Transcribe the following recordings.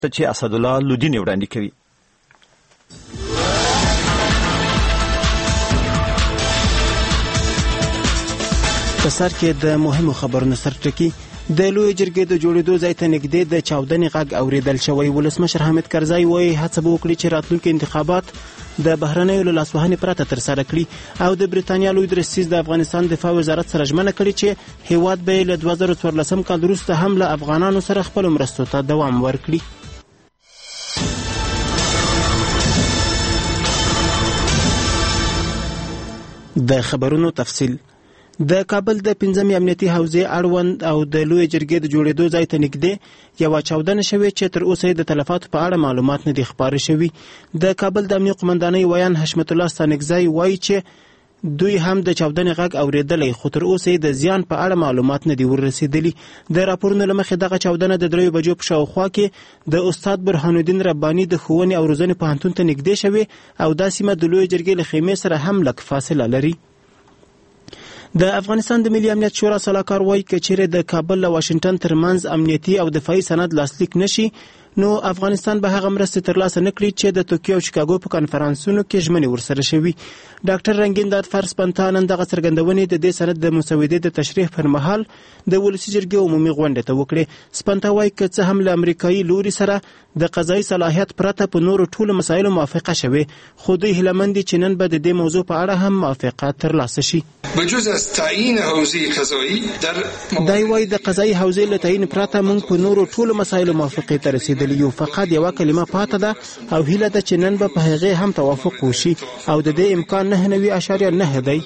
چې اسدالله لودین وړاندې کوي. په سر کې د مهمو خبرونو سرټکی د لوی جرګې د جوړېدو ځای ته نږدې د چاودنې غږ اوریدل شوی. ولسمشر حامد کرزی وایي هڅه به وکړي چې راتلونکي انتخابات د بهرنیو له لاسوهنې پرته ترسره کړي او د بریتانیا لوی درستیز د افغانستان دفاع وزارت سره ژمنه کړې چې هیواد به له 2014 کال وروسته هم له افغانانو سره خپلو مرستو ته دوام ورکړي. د خبرونو تفصیل. د کابل د 5 امنیتي حوزې اړوند او د لوی جرګې د جوړېدو ځای ته نږدې یوه چاودنه شوې چې تر اوسه د تلفاتو په اړه معلومات نه دي خپاره شوي. د کابل د امنیه قمندانۍ ویان حشمت الله ستانکزی وایي چې دوی هم د چاودنې غږ اوریدلی خو تر اوسه د زیان په اړه معلومات نه دي ورسېدلي. د راپورونو له مخې دغه چاودنه د 3 بجو په شاوخوا کې د استاد برهان الدین رباني د ښوونې او روزنې پوهنتون ته نږدې شوې او دا سیمه د لوی جرګې له خیمې سره هم لږ فاصله لري. د افغانستان د ملي امنیت شورا سلاکار وایي که چیرې د کابل له واشنگټن ترمنځ امنیتي او دفاعي سند لاسلیک نشي نو افغانستان به هغه مرستې ترلاسه نه کړي چې د توکیو او شیکاګو په کنفرانسونو کې ژمنې ورسره شوي. ډاکټر رنګین دادفر سپنتا نن دغه څرګندونې د دې سند د مسودې د تشریح پر مهال د ولسي جرګې عمومي غونډې ته وکړې. سپنتا وایي که څه هم له امریکایي لوري سره د قضایي صلاحیت پرته په نورو ټولو مسایلو موافقه شوې خو دوی هیلهمند دي چې نن به د دې موضوع په اړه هم موافقه ترلاسه شي. بجز از تعیین حوزه قضایی دای وایي د قضایي حوزې له تعیین پرته موږ په نورو ټولو مسایلو موافقې ته رسېدلي یو. فقط یوه کلمه پاته ده او هیله ده چې نن به په هغې هم توافق وشي او د دې امکان 9.9 دی.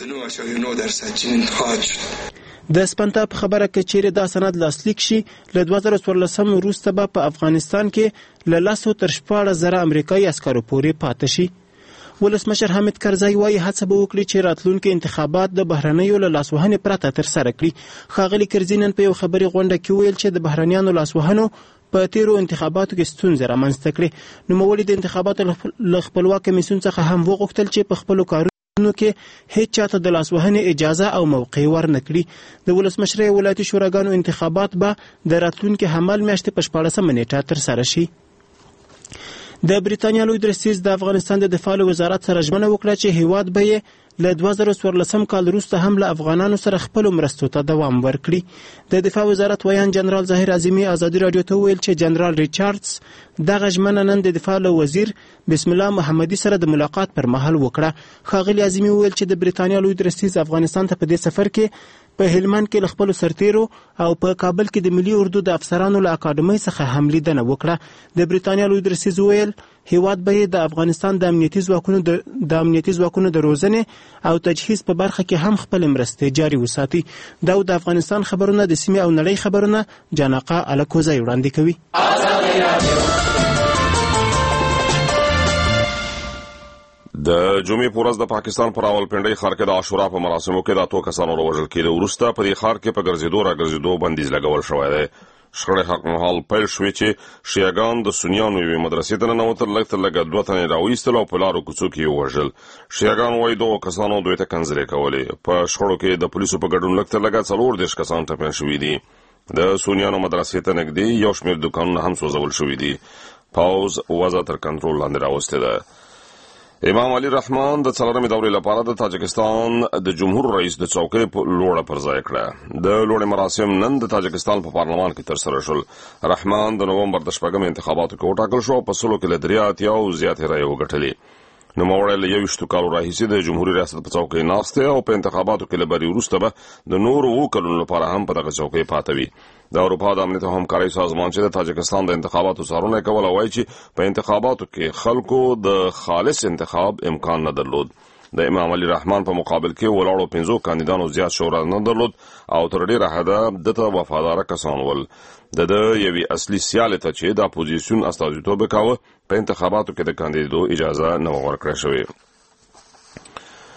د سپنتا په خبره کې چیرې دا سند لاسلیک شي له 2014 وروسته به په افغانستان کې له 10 تر 14,000 امریکایي عسکرو پورې پاته شي. ولسمشر حامد کرزی وایي هڅه به وکړي چې راتلونکي انتخابات د بهرنیو له لاسوهنې پرته ترسره کړي. ښاغلي کرزي نن په یو خبري غونډه کې ویل چې د بهرنیانو لاسوهنو په تیرو انتخاباتو کې ستونزې رامنځته کړې. نوموړي د انتخاباتو له خپلواک کمیسیون څخه هم وغوښتل چې په خپلو کارونو کې هیڅ چاته د لاسوهنې اجازه او موقع ورنه کړي. د ولسمشرۍ ولایتي شوراګانو انتخابات به د راتلونکي حمل میاشتې په 14 نیټه ترسره شي. د بریتانیا لوی درستیز د افغانستان د دفاع وزارت سره ژمنه وکړه چې هیواد به یې له 2014 کال وروسته هم له افغانانو سره خپلو مرستو ته دوام ورکړي. د دفاع وزارت ویان جنرال ظاهر عظیمي ازادي راډیو ته وویل چې جنرال ریچارډز دغه ژمنه نن د دفاع له وزیر بسم الله محمدي سره د ملاقات پر مهال وکړه. ښاغلي عظیمي وویل چې د بریتانیا لوی درستیز افغانستان ته په دې سفر کې په هلمند کې له خپلو سرتیرو او په کابل کې د ملي اردو د افسرانو له اکاډمۍ څخه هم لیدنه وکړه. د بریتانیا لوی درستیز وویل هیواد به د افغانستان د امنیتي ځواکونو د روزنې او تجهیز په برخه کې هم خپل مرستې جاري وساتي. دا د افغانستان خبرونه د سیمې او نړۍ خبرونه جانقه الکوزی وړاندې کوي. د جمعې په ورځ د پاکستان په راولپنډۍ ښار کې د عاشورا په مراسمو کې د 2 کسانو وژل کېدو وروسته په دې ښار کې په ګرځېدو راګرځېدو بندیز لګول شوی دی. شخړې حق مهال پیل شوې چې شیعاګان د سنیانو یوې مدرسې ته ننوتل، لږ تر لږه 2 تنې راویستل او په لارو کوڅو کې یې ووژل. شیعاګان وایي 2 کسانو دوی ته کنځلې کولې. په شخړو کې د پولیسو په ګډون لږ تر لږه 34 کسان ټپیان شوي دي. د سنیانو مدرسې ته نږدې یو شمېر دوکانونه هم سوځول شوي دي. پوځ وضع تر کنټرول لاندې راوستې ده. امام علي رحمان د 4مې دورې لپاره د تاجکستان د جمهور رئیس د څوکۍ په لوړه پر ځای کړه. د لوړې مراسم نن د تاجکستان په پارلمان کې ترسره شول. رحمان د نومبر د 4 انتخاباتو کې وټاکل شو او په سلو کې له 83 زیاتې رایې وګټلې. نوموړی له 21 کالو راهیسې د جمهوري ریاست په څوکۍ ناست دی او په انتخاباتو کې له بري وروسته به د نورو 2 کلونو لپاره هم په دغه څوکۍ پاته وي. د اروپا د امنیت او همکارۍ سازمان چې د تاجکستان د انتخاباتو څارنه کوله وایي چې په انتخاباتو کې خلکو د خالص انتخاب امکان نه درلود. د امام علي رحمان په مقابل کې ولاړو 5 کاندیدانو زیات شهرت نه درلود او تر ډیره حده دته وفادار کسان ول. د یوې اصلي سیالۍ ته چې د اپوزیسیون استازیتوب وکاوه په انتخاباتو کې د کاندیدو اجازه نه ورکړل شوې.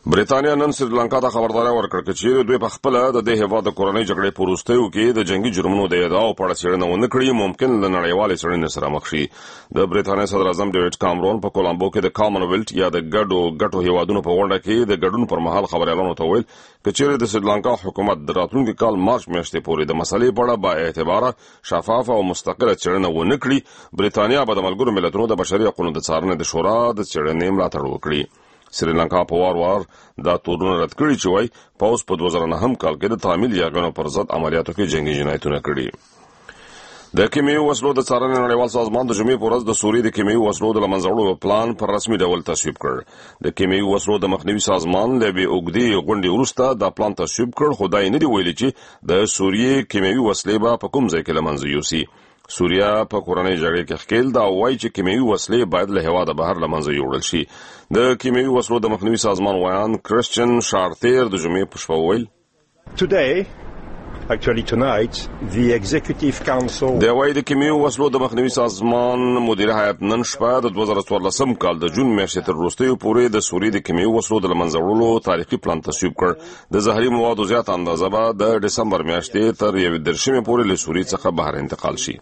برېټانیا نن سریلانکا ته خبرداري ورکړه چې دوی په خپل د دې هیواد د کورنۍ جګړې په وروستیو کې د جنگي جرمونو د ادعاو په اړه څېړنه ونه کړي، ممکن له نړیوالې څېړنې سره مخ شي. د برېټانیا صدر اعظم ډیوډ کامرون په کولمبو کې د کامن-ویلت یا د ګډو هیوادونو په غونډه کې د ګډون پر مهال خبريالانو ته ویل چې چیرې د سریلانکا حکومت د راتلونکي کال مارچ میاشتې پورې د مسلې په اړه با اعتباره، شفافه او مستقله څېړنه ونه کړي، برېټانیا به د ملګرو ملتونو د بشري حقوقو د څارنې د شورا د څېړنې ملاتړ وکړي. سریلانکا په وار دا تورونه رد کړي چې وایي پوځ په 2009 کال کې د تامل یاګانو پر ضد عملیاتو کې جنگي جنایتونه کړي. د کیمیاوي وسلو د څارنې نړیوال سازمان د جمعې په ورځ د سوریې د کیمیاوي وسلو د له منځه وړلو پلان پر رسمي ډول تصویب کړ. د کیمیاوي وسلو د مخنیوي سازمان له بې اوږدې غونډې وروسته دا پلان تصویب کړ، خو دا یې نه دي ویلي چې د سوریې کیمیاوي وسلې به په کوم ځای کې له منځه یوسي. سوریا په کورنۍ جګړې کې ښکیل دا وایي چې کیمیاوي وسلې باید له هېواده بهر له منځه یوړل شي. د کیمیاوي وسلو د مخنیوي سازمان ویان کرسچن شارتیر د جمعې په شپه وویل د وایي د کیمیاوي وسلو د مخنیوي سازمان مدیر هیات نن شپه د 2014 کال د جون میاشتې تر وروستیو پورې د سوریې د کیمیاوي وسلو د له منځه وړلو تاریخي پلان تصویب کړ. د زهري موادو زیات اندازه به د ډسمبر میاشتې تر 11 پورې له سوریې څخه بهر انتقال شي.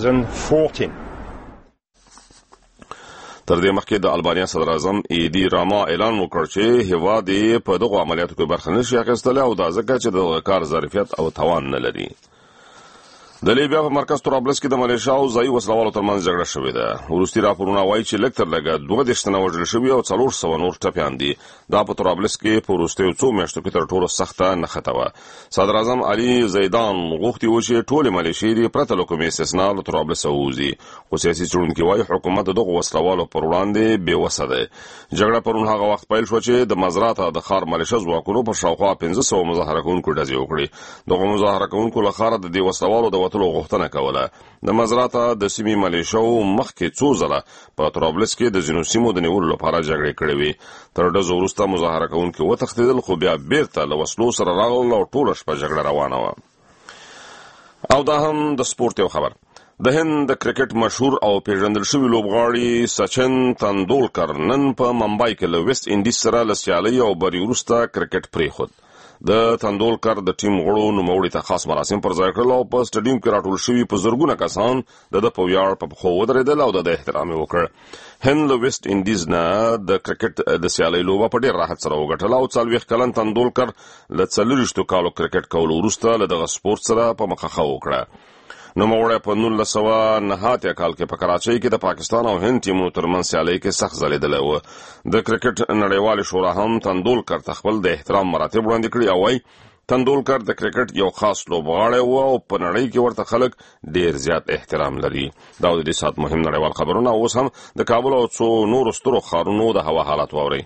تر دې مخکې د البانیا صدر اعظم ایدی راما اعلان وکړ چې هیواد یې په دغو عملیاتو کې برخه نشي اخیستلی او دا ځکه چې د کار ظرفیت او توان نه لري. د لیبیا په مرکز طرابلس کې د ملیشیا او ځایي وسلوالو ترمنځ جګړه شوې ده. وروستي راپورونه وایي چې لږ تر لږه 22 تنه وژل شوي او 400 نور ټپیان دي. دا په طرابلس کې په وروستیو څو میاشتو کې تر ټولو سخته نښته وه. صدر اعظم علي زیدان غوښتي و چې ټولې ملیشې پرته له کومې استثنا له طرابلس ووځي، خو سیاسي څېړونکي وایي حکومت د دغو وسلوالو پر وړاندې بېوسه دی. جګړه پرون هغه وخت پیل شوه چې د مزراته د ښار ملیشه ځواکونو په شاوخوا 1500 مظاهره کوونکو ډزې وکړې. دغو مظاهره کوونکو له ښاره د دې وسلوالو د وتلو غوښتنه کوله. د مزراته د سیمې ملیشو مخکې څو ځله په طرابلس کې د ځینو سیمو د نیولو لپاره جګړې کړې وې. تر ډزو وروسته مظاهره کوونکي وتښتېدل، خو بیا بیرته له وسلو سره راغلل او ټوله شپه جګړه روانه وه. او دا هم د سپورت یو خبر. د هند د کرکټ مشهور او پیژندل شوي لوبغاړي سچن تندولکر نن په ممبئی کې له ویسټ انډیز سره له سیالۍ او بري وروسته کرکټ پرېښود. د تندولکر د ټیم غړو نوموړي ته خاص مراسم پر ځای کړل او په سټیډیم کې راټول شوي په زرګونه کسان د په ویاړ په پښو ودرېدل او د احترام یې وکړ. هند له ویسټ انډیز نه د کرکټ د سیالۍ لوبه په ډېر راحت سره وګټله او 40 کلن تندولکر له 40 کالو کرکټ کولو وروسته له دغه سپورت سره په مخه وکړه. نوموړی په 1989 کال کې په کراچۍ کې د پاکستان او هند ټیمونو ترمنځ سیالۍ کې سخت ځلېدلی و. د کرکټ نړیوالې شورا هم تندولکر ته خپل د احترام مراتب وړاندې کړي او وایي تندولکر د کرکټ یو خاص لوبغاړی و او په نړۍ کې ورته خلک ډېر زیات احترام لري. دا د دې ساعت مهم نړیوال خبرونه. اوس هم د کابل او څو نورو سترو ښارونو د هوا حالات واورئ.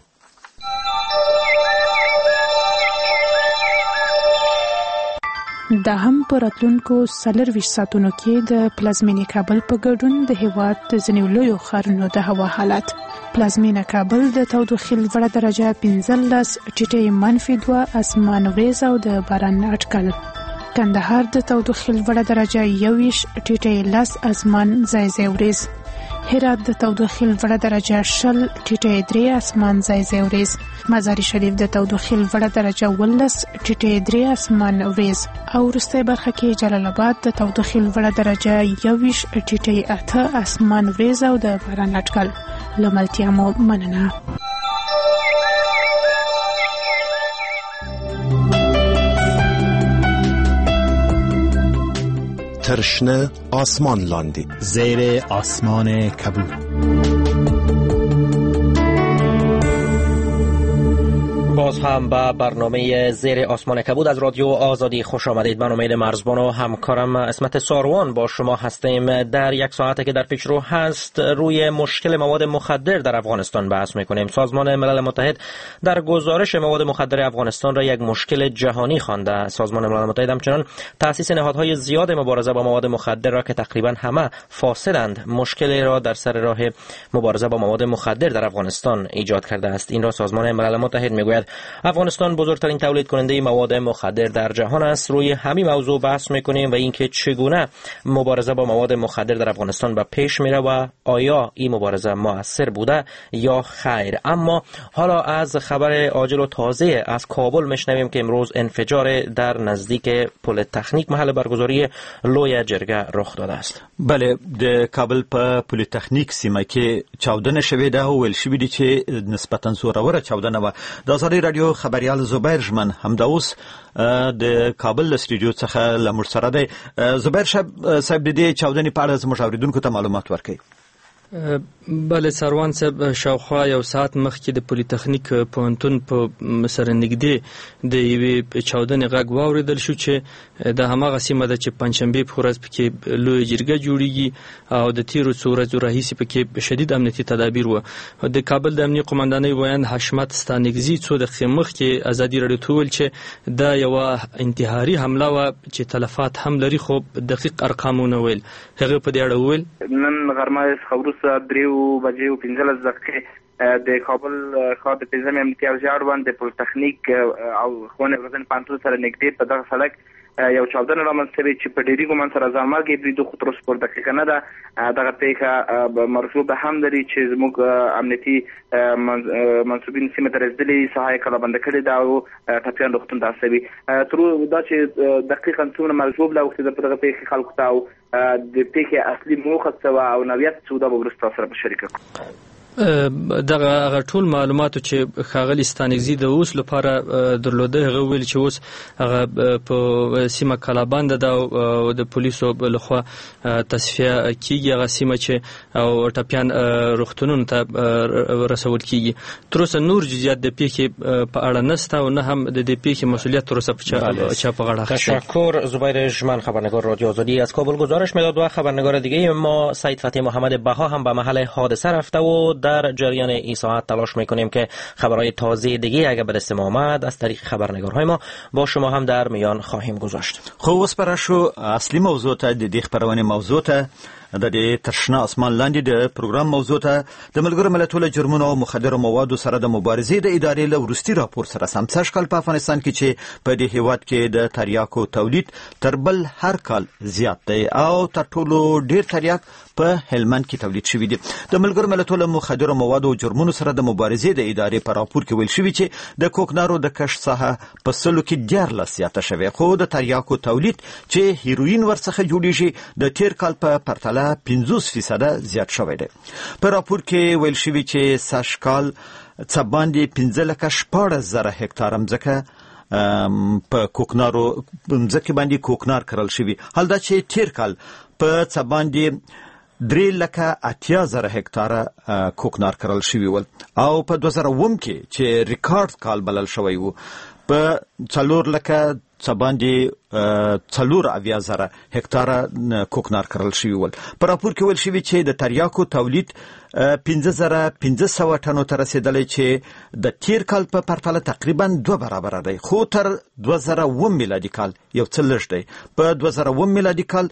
دا هم په راتلونکو 24 ساعتونو کې د پلازمینې کابل په ګډون د هیواد د ځینو لویو ښارونو د هوا حالات. پلازمینه کابل د تودوخې لوړه درجه 15، ټیټې -2، اسمان وریځ او د باران اټکل. کندهار د تودوخې لوړه درجه 21، ټیټې 10، اسمان ځای ځای وریځ. هرات د تودوخې لوړه درجه 20، ټیټې 3، اسمان ځای ځای وریځ. مزار شریف د تودوخې لوړه درجه 19، ټیټې 3، اسمان وریځ. او وروستۍ برخه کې جلال آباد د تودوخې لوړه درجه 21، ټیټې 8، اسمان وریځ او د باران اټکل. له ملتیا مو مننه. ترشنه آسمان لاندې زیر آسمان کبود. باز هم به برنامه زیر آسمان کبود از رادیو آزادی خوش آمدید. من امید مرزبان و همکارم اسمت ساروان با شما هستیم. در یک ساعته که در پیش رو هست روی مشکل مواد مخدر در افغانستان بحث میکنیم. سازمان ملل متحد در گزارش مواد مخدر افغانستان را یک مشکل جهانی خوانده. سازمان ملل متحد همچنان تأسیس نهادهای زیاد مبارزه با مواد مخدر را که تقریبا همه فاسدند مشکلی را در سر راه مبارزه با مواد مخدر در افغانستان ایجاد کرده است. این را سازمان ملل متحد میگوید شود. افغانستان بزرگترین تولید کننده مواد مخدر در جهان است. روی همین موضوع بحث میکنیم و اینکه چگونه مبارزه با مواد مخدر در افغانستان به پیش میره و آیا این مبارزه موثر بوده یا خیر. اما حالا از خبر عاجل و تازه از کابل میشنویم که امروز انفجار در نزدیک پل تخنیک محل برگزاری لوی جرګه رخ داده است. بله، د کابل په پل تخنیک سیمه کې چاودنه شوې ده او ویل شوي دي چې نسبتا زوروره چاودنه وه. د ازادۍ راډیو خبریال زبیر ژمن همدا اوس د کابل له سټوډیو څخه له موږ سره دی. زبیر صاحب، د دې چاودنې په اړه زموږ اورېدونکو ته معلومات ورکوي. بله سروان صاحب، شاوخوا یو ساعت مخکې د پولی تخنیک پوهنتون په سره نږدې د یوې چاودنې غږ واورېدل شو چې د هماغه سیمه ده چې پنجشنبې په ورځ پکې لویه جرګه جوړیږي او د تیرو څو ورځو راهیسې پکې شدید امنیتي تدابیر وه. د کابل د امنیه قمندانۍ ویاند حشمت ستانکزي څو دقیقې مخکې ازادي راډیو ته وویل چې دا یوه انتحاري حمله وه چې تلفات هم لري، خو دقیق ارقامونه ویل. هغه په دې اړه وویل نن غرمه څخه 3 بجې او 15 دقیقې د کابل ښار د 15 امنیتي اوزار باندې پل تخنیک او خونه غزن پانتون سره نږدې په دغه سړک یو چاودنه رامنځته شوې چې په ډېری ګمان سره ځانمرګي بریدو خو تر اوسه پورې دقیقه نه ده. دغه پیښه مرغوب هم لري چې زموږ امنیتي منصوبین سیمه ته رسېدلي ساحه یې کلابنده کړې ده او ټپیان روغتون ته استوي. تر دا چې دقیقا څومره مرغوب لا وخت په دغه پیښې خلکو ته او د پیښې اصلي موخه څه وه او نوعیت څه ده به وروسته سره شریک کړو. دغه ټول معلوماتو چې ښاغلي ستانکزي د اوس لپاره درلوده، هغه ویل چې اوس هغه په سیمه کلابنده ده او د پولیسو لخوا تصفیه کیږي هغه سیمه چې او ټپیان روغتونونو ته رسول کیږي. تر اوسه نور جزئیات د پیښې په اړه نشته او نه هم د دې پیښې مسئولیت تر اوسه چا په غاړه اخیستی. تشکر. زبیر ژمن، خبرنگار رادیو آزادی از کابل گزارش میداد و خبرنگار دیگه ما سید فتحی محمد بها هم به محل حادثه رفته و در جریان این ساعت تلاش میکنیم که خبرهای تازه دیگه اگه به دست ما آمد از طریق خبرنگارهای ما با شما هم در میان خواهیم گذاشت. خو اوس پر شو اصلي موضوع ته د دې خبرونه موضوع ته د دې تشنه اسمان لاندې د پروګرام موضوع ته د ملګرو ملتونو جرمونو او مخدرو موادو سره د مبارزې د ادارې له وروستي راپور سره سمسش کال په افغانستان کې چې په دې هیواد کې د تریاکو تولید تر بل هر کال زیات دی او تر ټولو ډیر تریاک په هلمند کې تولید شوی دی. د ملګرو ملتونو مخدرو موادو او جرمونو سره د مبارزې د ادارې په راپور کې ویل شوی چې د کوکنارو د کشف ساحه په سلو کې 14 زیاته شوی، خو د تریاکو تولید چې هیروین ورڅخه جوړیږي د تیر کال په پرتله 50% زیات شوی دی. په راپور کې ویل شوی چې ساشکال څه باندې 15,14,000 هکتار ځمکه په کوکنارو ځمکه باندې کوکنار کرل شوی، حال دا چې تیر کال په څه باندې 3,80,000 هکتار کوکنار کرل شوی ول او په 2009 کې چې ریکارډ کال بلل شوی وو په 4,80,000 هکتار کوکنار کرل شوی ول. په راپور کې ویل شوی چې د تریاکو تولید 5,500 ټنو ته رسیدلی چې د تیر کال په پرتله تقریبا 2 برابر دی، خو تر 2009 میلادي کال یو څه لږ دی. په 2009 میلادي کال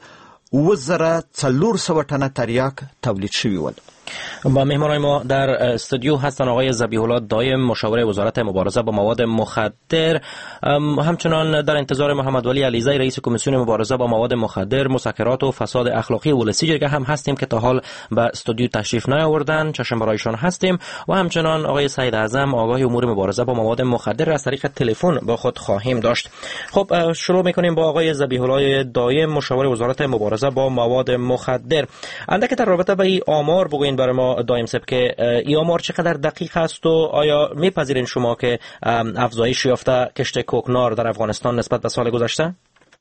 400 ټنه تریاک تولید شوی ول. با مهمانای ما در استودیو هستن آقای ذبیح الله دایم مشاور وزارت مبارزه با مواد مخدر، همچنان در انتظار محمد ولی علیزی رئیس کمیسیون مبارزه با مواد مخدر، مسکرات و فساد اخلاقی ولسی جرگه هم هستیم که تا حال به استودیو تشریف نیاوردن، چشم برایشان هستیم و همچنان آقای سید اعظم آگاه امور مبارزه با مواد مخدر از طریق تلفن با خود خواهیم داشت. خب شروع میکنیم با آقای ذبیح الله دایم مشاور وزارت مبارزه با مواد مخدر. اندک در رابطه با این آمار بگوین برای ما دایم صاحب که این آمار چقدر دقیق است و آیا میپذیرین شما که افزایش یافته کشت کوکنار در افغانستان نسبت به سال گذشته؟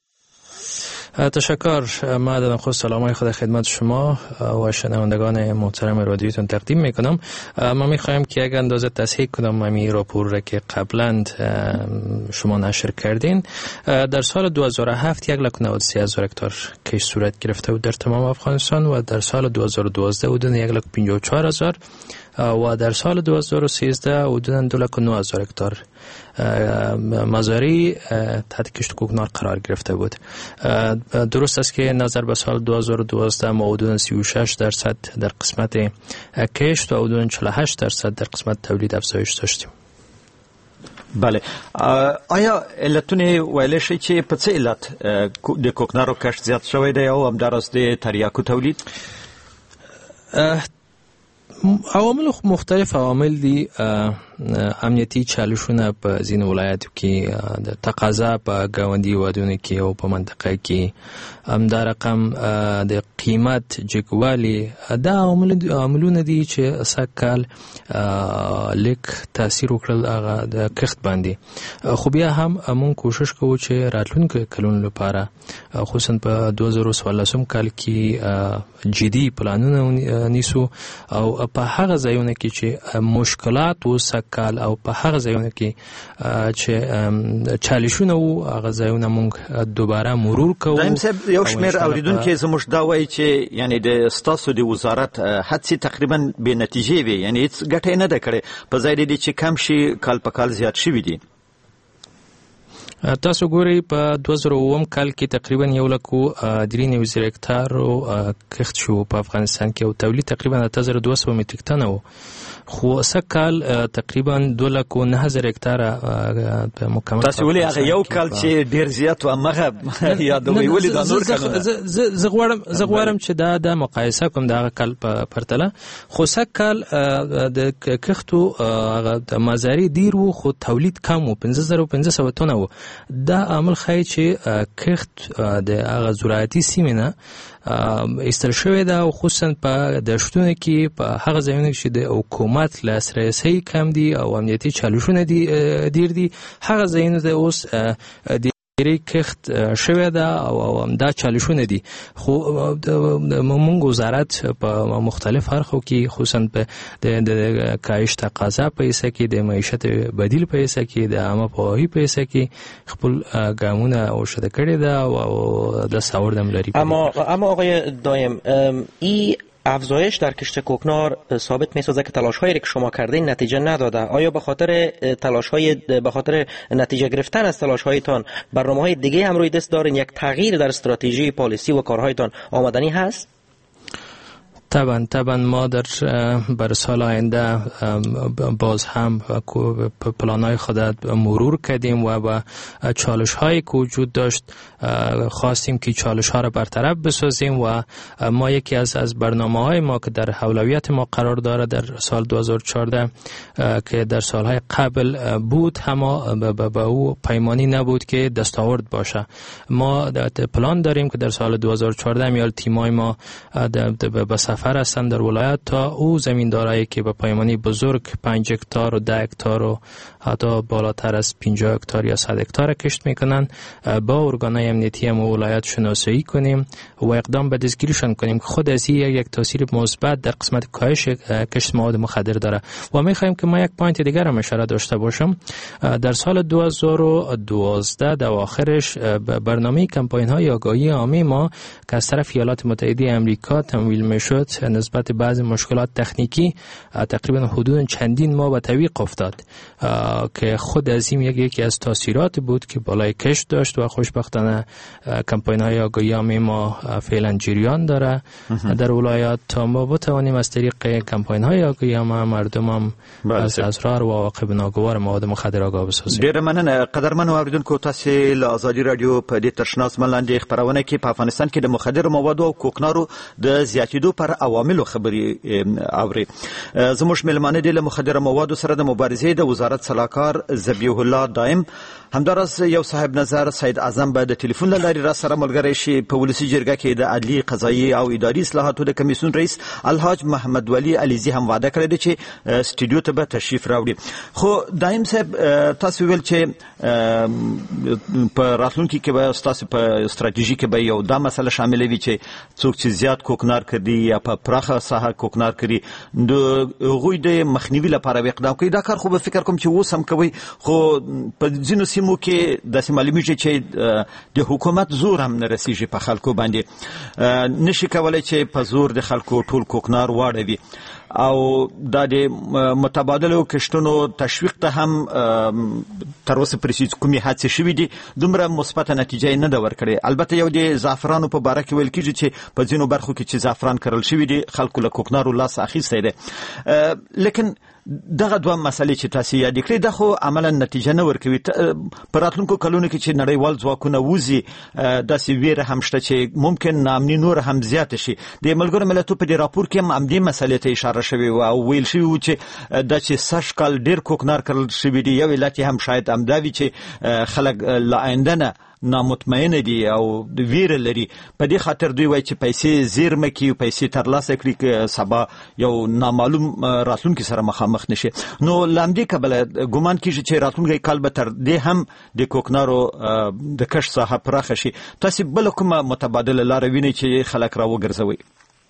تشکر. ما در خود سلامای خود خدمت شما و شنوندگان محترم رادیوتون تقدیم میکنم. ما میخوایم که یک اندازه تصحیح کنم همین راپور را که قبلا شما نشر کردین. در سال 2007 1,93,000 هکتار کشت صورت گرفته بود در تمام افغانستان و در سال 2012 حدود 1,54,000 و در سال 2013 حدود 2,09,000 هکتار مزاری تحت کشت کوکنار قرار گرفته بود. درست است که نظر به سال 2012 ما حدود 36% در قسمت کشت و حدود 48% در قسمت تولید افزایش داشتیم. بله آیا علتونه ویل شي چې په څه علت د کوکنارو کښت زیات شوی دی او همداراز د تریاکو تولید؟ عوامل مختلف عوامل دي. امنیتي چالشونه په ځینو ولایتو کې د تقاضا په ګاونډي هیوادونو کې او په منطقه کې همدا رقم د قیمت جګوالي دا عواملونه دي چې سږکال لیک تاثیر وکړل هغه د کښت باندې. خو بیا هم موږ کوشش کوو چې راتلونکي کلونو لپاره خصوصا په 2014 کال کې جدي پلانونه نیسو او په هغه ځایونه کې چې مشکلات کال او په هغه ځایونه کې چې چالشونه وو هغه ځایونه موږ دوباره مرور کوو. دایم صاحب یو شمېر اوریدونکو زموږ دا وایي چې یعنی د ستاسو د وزارت هڅې تقریبا بې نتیجې وي، یعنی هیڅ ګټه نه ده کړې، په ځای دې چې کم شي کال په کال زیات شوي دي. تاسو ګورئ په 2009 کال کې تقریبا 1,93,000 هکتارو کښت شو په افغانستان کې او تولید تقریبا 8200 متریک ټن و. خو سږکال تقریبا 2,09,000 هکتاره په مکمل. تاسو ولې هغه یو کال چې ډیر زیات و هغه یادوي ولې دا نور کلونه؟ زه غواړم چې دا د مقایسه کوم د هغه کال په پرتله. خو سږکال د کښتو هغه د مزاري ډیر و خو تولید کم و، 5,500 ټنه و. دا عامل ښایي چې کښت د هغه زراعتي سیمې نه ایستل شوی ده او خصوصا په دشتونو کې په هغه ځایونو کې چې د حکومت لاسرسی کم دي او امنیتي چالشونه ډیر دي، هغه ځایونه ته اوس ډیری کښت شوی ده او دا چالشونه دي. خو موږ وزارت په مختلف برخو کې خصوصا په د کاهش تقاضا په حصه کې، د معیشت بدیل په حصه کې، د عامه پوهاوي په حصه کې خپل ګامونه اوشده کړي ده او د ساوردم لري. اما آقای دایم این افزایش در کشت کوکنار ثابت می‌سازد که تلاش‌هایی که شما کردین نتیجه نداده. آیا به خاطر نتیجه گرفتن از تلاش‌هایتان برنامه‌های دیگه هم روی دست دارین؟ یک تغییر در استراتژی پالیسی و کارهایتان آمدنی هست؟ طبعا ما در بر سال آینده باز هم پلان‌های خود مرور کردیم و با چالش‌هایی که وجود داشت خواستیم که چالش‌ها را برطرف بسازیم و ما یکی از برنامه‌های ما که در اولویت ما قرار داره در سال 2014 که در سال‌های قبل بود اما به او پیمانی نبود که دستاورد باشه. ما پلان داریم که در سال 2014 میال تیمای ما به سفر هستند در ولایت تا او زمیندارایی که به پیمانی بزرگ 5 هکتار و 10 هکتار و حتی بالاتر از 50 هکتار یا 100 هکتار کشت میکنن با ارگانهای امنیتی هم ولایت شناسایی کنیم و اقدام به دستگیریشان کنیم که خود از این یک تاثیر مثبت در قسمت کاهش کشت مواد مخدر داره. و میخوایم که ما یک پوینت دیگر هم اشاره داشته باشم. در سال 2012 در آخرش برنامه کمپاین های آگاهی عامی ما که از طرف ایالات متحده آمریکا تمویل میشد نسبت بعضی مشکلات تکنیکی تقریبا حدود چندین ماه به تعویق افتاد که خود از این یکی از تاثیرات بود که بالای کشت داشت و خوشبختانه کمپاین های آگاهی عامی ما فعلا جریان داره در ولایات تا ما بتوانیم از طریق کمپاین های آگاهی عامی مردم هم از اضرار و عواقب ناگوار مواد مخدر آگاه بسازیم. ډیر مننه قدرمن اوریدونکو، تاسو له آزادي رادیو په دې تشناس ملاندې خبرونه کې په افغانستان کې د مخدر موادو او کوکنارو د زیاتیدو پر عواملو خبري اوري. زموږ ملمانه دي له مخدر موادو سره د مبارزې د وزارت صلاحکار ذبیح الله دایم، همداراز یو صاحب نظر سید اعظم به د ټلیفون له لارې را سره ملګری شي. په ولسی جرګه کې د عدلی قضایي او اداري اصلاحاتو د کمیسیون رئیس الحاج محمد ولی علیزی هم وعده کړې ده چې سټوډیو ته به تشریف راوړي. خو دایم صاحب تاسو ویل چې په راتلونکي کې به تاسو په استراتیژي کې به یو دا مسله شامل وي چې څوک چې زیات کوکنار کړي یا په پراخه ساحه کوکنار کړي د غوی د مخنیوي لپاره اقدام کوي. دا کار خو به فکر کوم چې اوس هم کوي، خو په ځینو سیمو کې داسې معلومیږي چې د حکومت زور هم نه رسیږي په خلکو باندې، نشي کولای چې په زور د خلکو ټول کوکنار واړوي او دا د متبادلو کشتونو تشویق ته هم تر اوسه پرې کومې هڅې شوې دي دومره مثبته نتیجه نه ده ورکړې. البته یو د زعفرانو په باره کې ویل کېږي چې په ځینو برخو کې چې زعفران کرل شوي دي خلکو له کوکنارو لاس اخیستی دی، لیکن دغه دوه مسلې چې تاسو یاد کړئ د خو عملا نتیجه نه ورکوي په راتلونکو کلونو کې چې نړیوال ځواکونه وزي د سیویره هم شته چې ممکن نامني نور هم زیات شي د ملګرو ملتونو په راپور کې هم دې مسلې ته اشاره شوی او ویل شوی چې د چې سشکال ډیر کوکنار کړل شوی دی یو علت هم شاید امداوی چې خلک لا آینده نامطمئن دي او ویره لري په دې خاطر دوی وایي چې پیسې زیرمه کې پیسې ترلاسه کړي چې سبا یو نامعلوم راتلونکي سره مخامخ نشي نو لاندې کبله ګومان کیږي چې راتلونکي کال به تر دې هم د کوکنارو د کښت ساحه پراخه شي تاسو بل کومه متبادله لار وینئ چې خلک را وګرځوي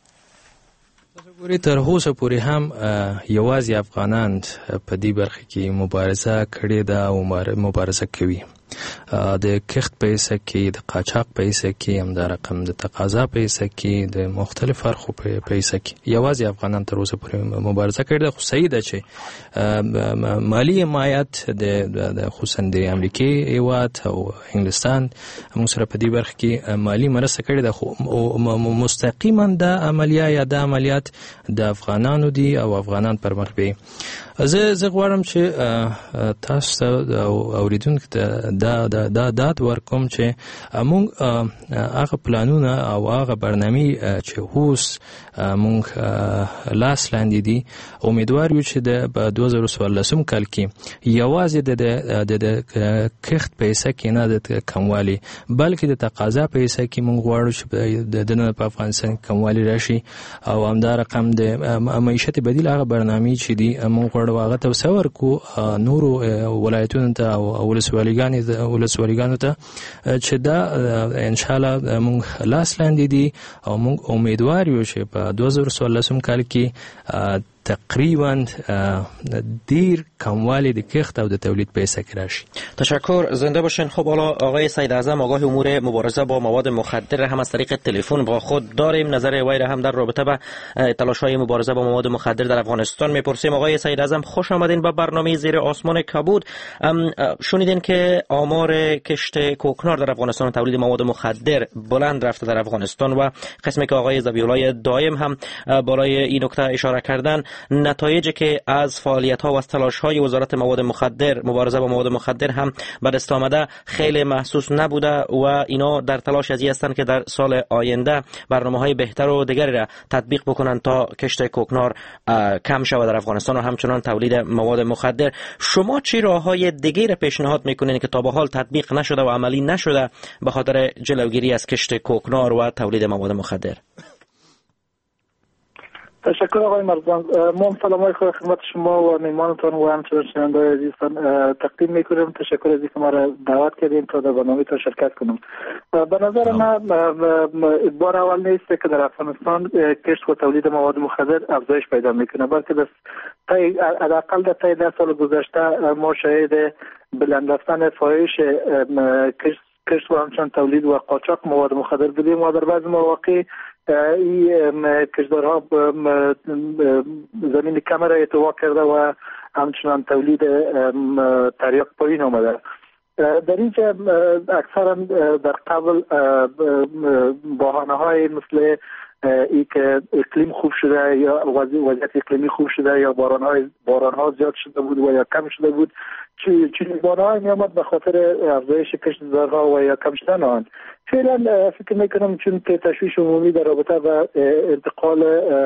ګوري تر اوسه پورې هم یوازې افغانان په دې برخه کې مبارزه کړې ده او مبارزه کوي د کښت په حصه کې د قاچاق په حصه کې هم د رقم د تقاضا په حصه کې د مختلف فرقو په حصه کې یوازې افغانان تر اوسه پورې مبارزه کړې ده خو صحیح ده چې مالی حمایت د خصوصا د امریکای هیواد او انګلستان موږ سره په دې برخه کې مالی مرسته کړې ده خو مستقیما د عملیه یا د عملیات د افغانانو دي او افغانان پر مخ بي زه غواړم چې تاسو ته اوریدونکو ته دا ورکوم چې موږ هغه پلانونه او هغه برنامه چې اوس موږ لاس لاندې دي امیدوار یو چې د 2014 کال کې یوازې د کښت پیسې کې نه د کموالی بلکې د تقاضا پیسې کې موږ غواړو چې د دنیا په افغانستان کموالی راشي او همدا رقم د معیشت بدیل هغه برنامه چې دي موږ غواړو هغه توسعه کو نورو ولایتونو ته او ولسوالیګانو ته چې دا ان شاء الله موږ لاس لاندې دي او موږ امیدوار یو چې په 2014 کال کې تقریبا دیر کموالی د کښت او د تولید پیسه کې راشي. تشکر، زنده باشین. خب حالا آقای سید اعظم آگاه امور مبارزه با مواد مخدر هم از طریق تلفن با خود داریم. نظر وی را هم در رابطه با تلاش‌های مبارزه با مواد مخدر در افغانستان میپرسیم. آقای سید اعظم خوش آمدین به برنامه زیر آسمان کبود. شنیدین که آمار کشت کوکنار در افغانستان و تولید مواد مخدر بلند رفته در افغانستان و قسمی که آقای ذبیح‌الله دایم هم بالای این نکته اشاره کردن، نتایجی که از فعالیت‌ها و از تلاش‌های وزارت مواد مخدر مبارزه با مواد مخدر هم به دست آمده خیلی محسوس نبوده و اینا در تلاش ازی هستند که در سال آینده برنامه‌های بهتر و دیگری را تطبیق بکنند تا کشت کوکنار کم شود در افغانستان و همچنان تولید مواد مخدر. شما چه راه‌های دیگری را پیشنهاد می‌کنید که تا به حال تطبیق نشده و عملی نشده به خاطر جلوگیری از کشت کوکنار و تولید مواد مخدر؟ تشکر آقای مرزبان. ما سلامای خود خدمت شما و میهمانتان و همچنین شنونده‌های عزیزتان تقدیم میکنیم. تشکر از اینکه ما را دعوت کردیم تا در برنامه تا شرکت کنیم. به نظر من بار اول نیست که در افغانستان کشت و تولید مواد مخدر افزایش پیدا میکنه، بلکه حداقل در طی 10 سال گذشته ما شاهد بلند رفتن فاحش کشت و همچنین تولید و قاچاق مواد مخدر بودیم و در بعضی مواقع این کشتزارها زمین کم را اتوا کرده و همچنان تولید تریاک پایین آمده. در اینجا اکثرا در قبل بحانه های مثل ای که اقلیم خوب شده یا وضعیت اقلیمی خوب شده یا باران ها زیاد شده بود و یا کم شده بود، چنین باران می آمد به خاطر افزایش کشتزارها و یا کم شدن آن. فعلا فکر میکنم چون که تشویش عمومی در رابطه با انتقال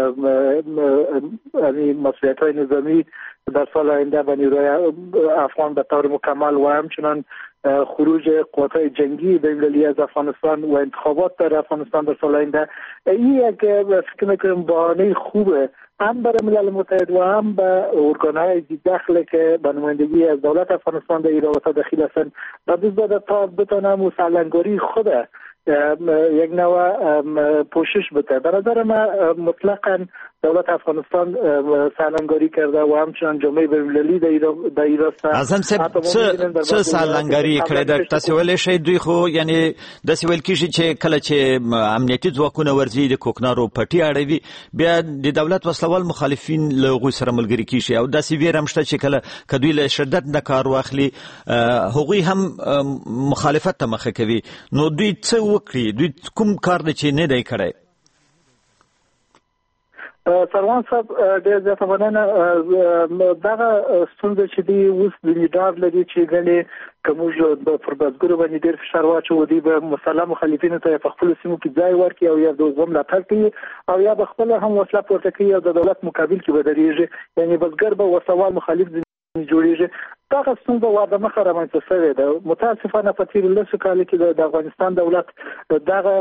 مسئولیت های نظامی در سال آینده به نیروی افغان به طور مکمل و همچنان خروج قوات‌های جنگی بین‌المللی از افغانستان و انتخابات در افغانستان در سال آینده، این یک فکر میکنم بهانه خوبه هم برای ملل متحد و هم به ارگان‌های داخلی که به نمایندگی از دولت افغانستان در این رابطه دخیل هستند و بزرگ تا بتونه مسلنگاری خود یک نوع پوشش بده. به نظر من مطلقاً دولت افغانستان سالنگاری کرده و همچنان جامعه بین‌المللی در این راسته اعظم څه سالنگاری کړی ده؟ تاسو ویل شئ دوی خو یعنی داسې ویل کیږي چې کله چې امنیتي ځواکونه ورځي د کوکنارو پټي اړوي بیا د دولت وسلوال مخالفین له هغوی سره ملګري کیږي او داسې ویره هم شته چې کله که دوی له شدت نه کار واخلي هغوی هم مخالفت ته مخه کوي. نو دوی څه وکړي؟ دوی کوم کار دی چې نه دی کړی؟ سروان صاحب ډېر زیاته مننه. دغه ستونزه چې دی اوس د ډاډ لري چې ګنې کومج په پربازګرو باندې ډېر فشار واچو دی به مسله مخالفینو ته په خپل سیمو کې ځای ورکړي او یا د زغم ملاتړ کوي او یا به خپل هم وسله پورته کوي او د دولت مقابل کې ودرېږي، یعنی بزګر به وسوال مخالف جوړیږي. دغه ستونزه واده مخه رامنځته شوې ده. متاسفانه په تیر لسو کال کې د افغانستان دولت دغه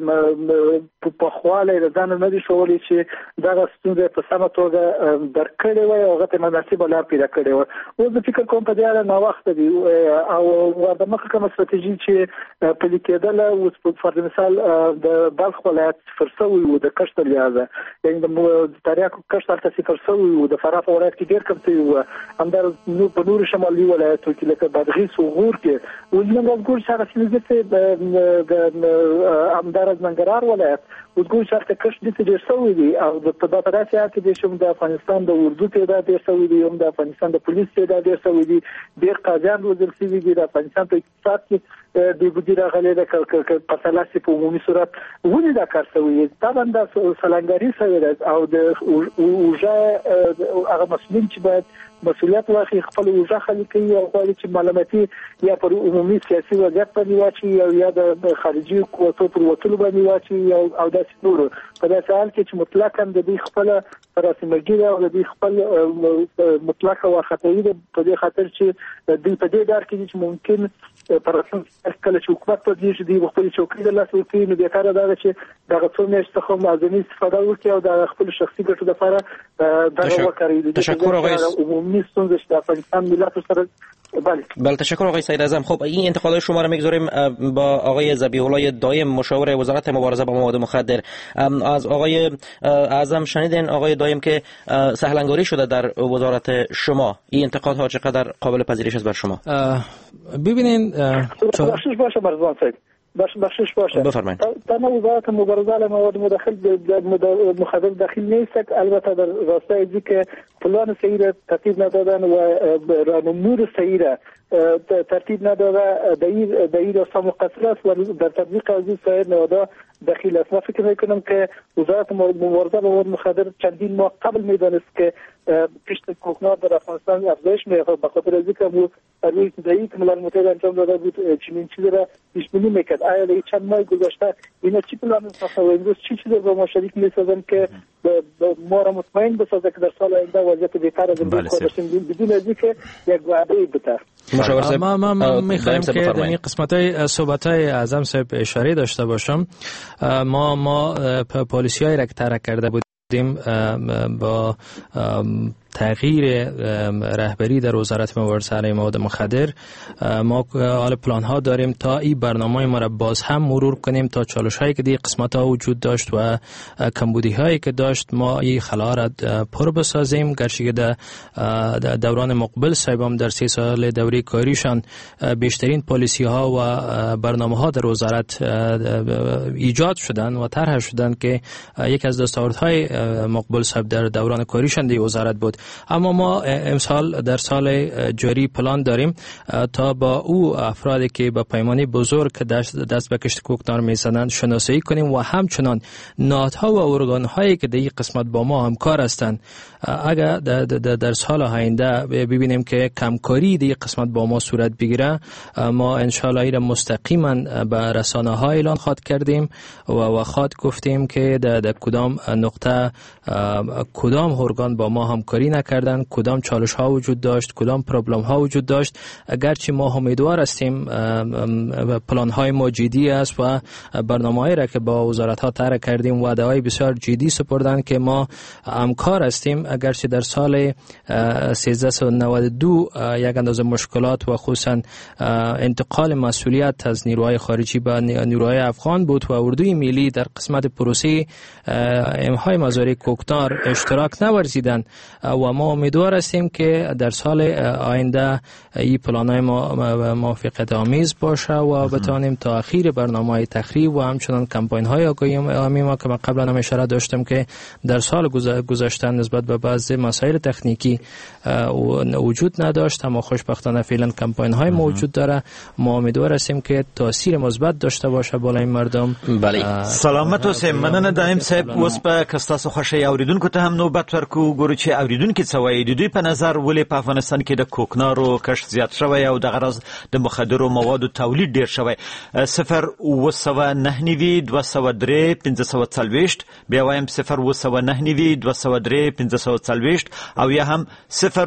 په خواله د ځان نه دي شوړي چې دغه ستونزه په سمه توګه درک کړي وي او غته مناسبه لار پیدا کړي وي. اوس د فکر کوم په دې اړه نو وخت دی او واده مخه کوم ستراتیژي چې په لیکېدل اوس په فرض مثال د بلخ ولایت فرسوي او د کشت لیازه، یعنی د تاریخ کشت تل فرسوي او د فراه ولایت کې ډېر کم څه و همدار نو په نور شمالي ولایتو کې لکه بادغیس او غور کې ولنګ ګور څنګه چې د همدار ننګرهار ولایت وګور چې کشت د ډېر سوي دي او په دغه راځي چې د شوم د افغانستان د اردو تعداد ډېر سوي دي، هم د افغانستان د پولیس تعداد ډېر سوي دي، ډېر قاضیان روزل شوي دي. د افغانستان په اقتصاد کې د بودیجه غلې د په تلاسي په عمومي صورت ونی دا کار شوی دا باندې سلنګاری شوی او د اوجه هغه مسؤلین چې باید مسؤلیت واخلي خپل اوجه خلکي او غواړي چې معلوماتي یا پر عمومي سیاسي وضعیت باندې واچي او یا د خارجي قوتو پر وټلو باندې واچي او د څلورو په داسې حال کې چې مطلقاً د دې خپل رسمګیره او د دې خپل مطلقه واخلي په دې خاطر چې د په دې دار کې چې ممکن پر کله چې حکومت په دې چې د خپل چوکۍ د لاسو کې نو به کار دا چې دغه څو میاشتې خو معزني استفاده وکړي او د خپل شخصي ګټو لپاره دغه وکړي. تشکر آقای نیستون در افغانستان ملت سره. بله تشکر آقای سید اعظم. خب این انتقادات شما را میگذاریم با آقای ذبیح الله دایم مشاور وزارت مبارزه با مواد مخدر. از آقای اعظم شنیدین آقای دایم که سهلنگاری شده در وزارت شما، این انتقادها چقدر قابل پذیرش است بر شما؟ ببینین بخشش باشه مرزبان صاحب بخشش باشه. بفرمایید. در وزارت مبارزه با مواد مخدر داخل نیست، البته در راستای اینکه که پلان صحیح را ترتیب ندادن و راهنمای صحیح را ترتیب نداده در این راستا مقصر است و در تطبیق از این سایر نهادها دخیل است. من فکر میکنم که وزارت مبارزه با مواد مخدر چندین ماه قبل میدانست که کشت کوکنار در افغانستان افزایش می‌یافت، به خاطر از اینکه روی ابتدایی که ملل متحد انجام داده بود چنین چیزی را پیش بینی میکرد. آیا در چند ماه گذشته اینا چی پلان ساخته و امروز چی چیزی با ما شریک میسازن که ما را مطمئن بسازه که در سال آینده وضعیت بهتر از امروز خواهد داشتیم بدون از اینکه یک وعده بده. ما می‌خوایم که در این قسمت‌های صحبت‌های اعظم صاحب اشاره داشته باشم. ما پالیسی‌هایی را که طرح کرده بودیم با تغییر رهبری در وزارت مبارزه علیه مواد مخدر، ما حال پلان ها داریم تا این برنامه ما را باز هم مرور کنیم تا چالش هایی که دی قسمت ها وجود داشت و کمبودی هایی که داشت ما این خلا را پر بسازیم. گرچه در دوران مقبل صاحبم در 3 سال دوره کاریشان بیشترین پالیسی ها و برنامه ها در وزارت ایجاد شدن و طرح شدن که یک از دستاوردهای مقبل صاحب در دوران کاریشان دی وزارت بود. اما ما امسال در سال جاری پلان داریم تا با او افرادی که با پیمانی بزرگ دست به کشت کوکنار میزنند شناسایی کنیم و همچنان نهادها و ارگان‌هایی که در این قسمت با ما همکار هستند اگر در سال آینده ببینیم که کمکاری در این قسمت با ما صورت بگیره، ما انشالله این مستقیما به رسانه‌ها اعلان خواد کردیم و خواد گفتیم که در کدام نقطه کدام ارگان با ما همکاری نکردن، کدام چالش ها وجود داشت، کدام پرابلم ها وجود داشت. اگرچه ما امیدوار هستیم پلان های ما جدی است و برنامه‌ای را که با وزارت ها طرح کردیم وعده های بسیار جدی سپردن که ما همکار هستیم. اگرچه در سال 1392 یک اندازه مشکلات و خصوصا انتقال مسئولیت از نیروهای خارجی به نیروهای افغان بود و اردوی ملی در قسمت پروسه امهای مزارع کوکنار اشتراک نورزیدن و ما امیدوار هستیم که در سال آینده این پلان‌های موافقت آمیز باشه و بتانیم تا اخیر برنامه‌های تخریب و همچنان کمپاین‌های آگاهی عامی ما که من قبلا هم اشاره داشتم که در سال گذشته نسبت به بعضی مسائل تکنیکی وجود نداشت، اما خوشبختانه فعلا کمپاین‌های موجود داره. ما امیدوار هستیم که تاثیر مثبت داشته باشه بالای مردم. بله. سلامت اوسئ. مننه دایم صاحب. اوس په کستاسو خوشي اوریدونکو ته هم نوبت ورکو. ګورو چې اوریدونکو څه وایي. د دوی په نظر ولې په افغانستان کې د کوکنارو کښت زیات شوی او د غرض د مخدرو موادو تولید ډیر شوی. 0 203 540 بیا وایم 0 203 540 او یا هم 0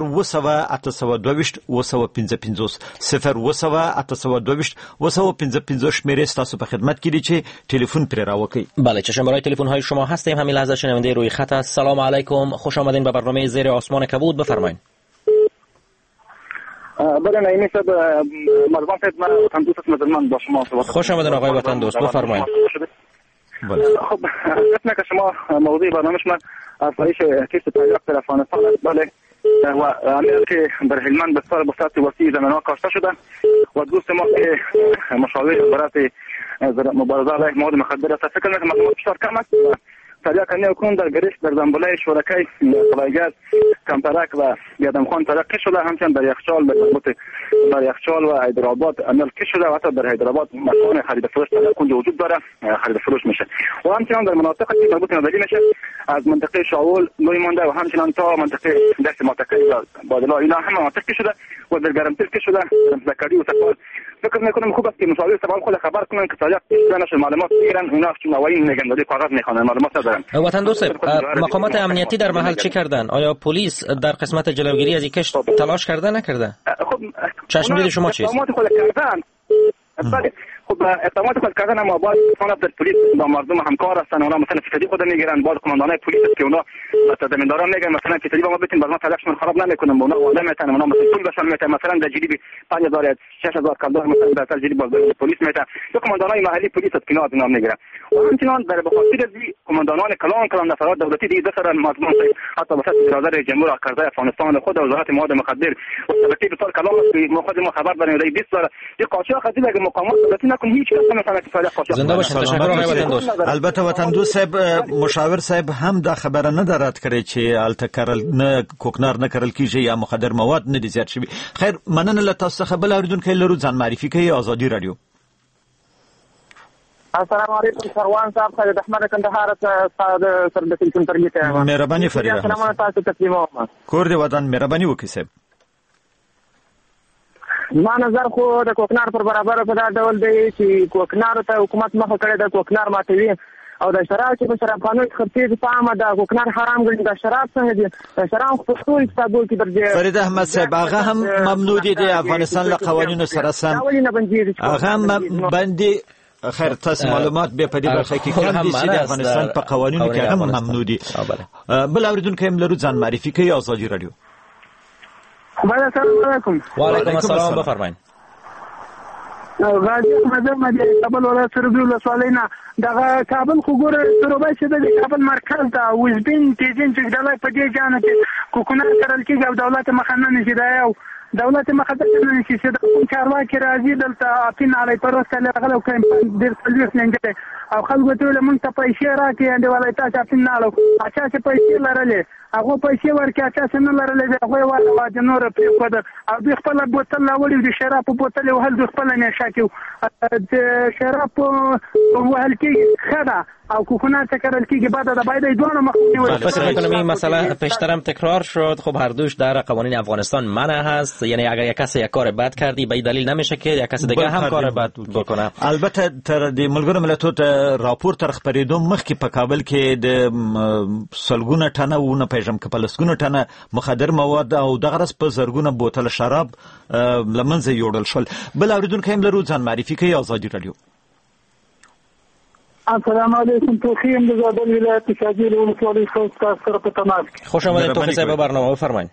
شمیرې ستاسو په خدمت کې دي چې ټلیفون پر راوکي. بله، چشم برای تلفن های شما هستیم. همین لحظه شنونده روی خط است. سلام علیکم، خوش آمدین به برنامه زیر آسمان کبود. بفرمایید. بله نایمی صاحب، مرزبان صاحب، من وطن دوست مزلمان با شما صحبت. خوش آمدین آقای وطن دوست، بفرمایید. خب اسمه که شما موضوع برنامه شما افزایش کشت تریاک در افغانستان است. بله، و عمل که در هلمند بسیار بساط وسیع زمین‌ها کاشته شده و دوست ما که مشاور برای مبارزه علیه مواد مخدر است. فکر می‌کنم معلومات بسیار کم است. تریاک نیوکون در گرشت در زنبله شورکای قلایگز کمترک و یادمخان ترقی شده، همچنین در یخچال در یخچال و حیدرآباد عمل کش شده و حتی در حیدرآباد مکان خرید فروش اونجا وجود داره، خرید فروش میشه و همچنین در مناطقی که مربوط نظری میشه از منطقه شاول لوی مانده و همچنین تا منطقه دست ماتکی و بادلا اینا همه مناطق شده و در گرمتر کش شده زکری و سپال. فکر میکنم خوب است که مشاور سبال خود خبر کنن که تریاک نشه معلومات بگیرن. اونا چون نوایی میگن ولی کاغذ میخوانن، معلومات ندارن. وطن دوست، مقامات امنیتی در محل چه کردن؟ آیا پلیس در قسمت جلوگیری از این کشت تلاش کرده نکرده؟ خب چشمگیر شما چیست؟ اقدامات خود کردن. بله، خب اقدامات خود کردن، اما باید کسان در پلیس با مردم همکار هستن. اونا مثلا فیصدی خود میگیرن، باز کماندانای پلیس که اونا مثلا زمینداران میگن مثلا فیصدی با ما بتین باز ما تلاشمون خراب نمیکنیم، اونا وعده میتن، اونا مثلا پول بشن میتن، مثلا در جیبی 5000 6000 کالر مثلا در جیبی باز پلیس میتن. یا کماندانای محلی پلیس از کنار اینا میگیرن و همچنین در بخاطر از کماندانان کلان نفرات دولتی دیگه سر مضمون حتی وسط برادر جمهور کرده افغانستان خود وزارت مواد مخدر و شبکه بسیار کلان ما خود ما خبر داریم در 20 سال این قاچاق خدی اگه مقامات دولتی نکن هیچ کس مثلا که قاچاق. زنده باشین. تشکر آقای وطن دوست. البته وطن دوست صاحب، مشاور صاحب هم دا خبره نه درات کړی چې التکرل نه کوکنار نه کرل کیږي یا مخدر مواد نه دي زیات شوی. خیر، مننه له تاسو څخه. بل اوریدونکو لرو ځان معرفي کوي. آزادي رادیو. السلام علیکم سروان صاحب، خالد احمد کندهار څخه سر د ټلیفون ترګی ته. مهرباني فرید. سلام تاسو تسلیموم. کور دی ودان، مهرباني وکړئ صاحب. ما نظر خو د کوکنار پر برابر په دا ډول دی چې کوکنار ته حکومت مخه کړی د کوکنار ماتوي او د شراب چې په شراب قانون خرڅېږي په عامه د کوکنار حرام ګڼي. د شراب څنګه دي؟ د شراب په ټول حسابو کې درځي. فرید احمد صاحب، هغه هم ممنوع دي د افغانستان له قوانینو سره سم. هغه هم باندې خیر تاسو معلومات به په دې برخه کې کم دي چې د افغانستان په قوانینو کې هم ممنوع دي. بل اوریدونکو هم لرو ځان معرفي کوي. آزادي رادیو. السلام علیکم. وعلیکم السلام، بفرمایئ. غازی احمد مدیر کابل ولایت سربی ولسوالینا دغه کابل خو ګوره سروبای چې د کابل مرکز ته وزبین تیزین چې دلای په دې ځان کې کوکنار کرل کېږي او دولت مخنه نشي دا یو دولت مخدر نه شي چې د چارواکي راځي دلته اپین علی پروسه لغلو کایم ډیر سلیس نه او خلکو ته لمن ته پیسې راکې اند ولایت ته اپین نه لو اچھا چې پیسې لرلې هغه پیسې ورکې اچھا چې نه لرلې هغه وایي د نور په خود او د خپل بوتل لاولې د شراب بوتل او هل د خپل نه شاکیو د شراب وهل کې خدا او کوکنار تکرار کیږي بعد د باید دوه مخنیوي. پس اکونومی مسئله پیشترم تکرار شد. خب هر دوش در قوانین افغانستان منع هست، یعنی اگر یک کسی یک کار بد کردی به دلیل نمیشه که یک کس دیگه هم کار بد بکنه. البته تر د ملګرو ملتونو ته راپور تر خبرېدو مخکې په کابل کې د سلګونه ټنه ونه پیژم کې پلسګونه ټنه مخدر مواد او دغه رس په زرګونه بوتل شراب لمنځه یوړل شول. بل اوریدونکو هم لرو ځان معرفي کوي. آزادي رادیو. السلام علیکم. توخیم د زابل ولایت شاجیل ولسوالی څخه سره په تماس. خوش آمدید توخی صاحب، برنامه بفرمایید.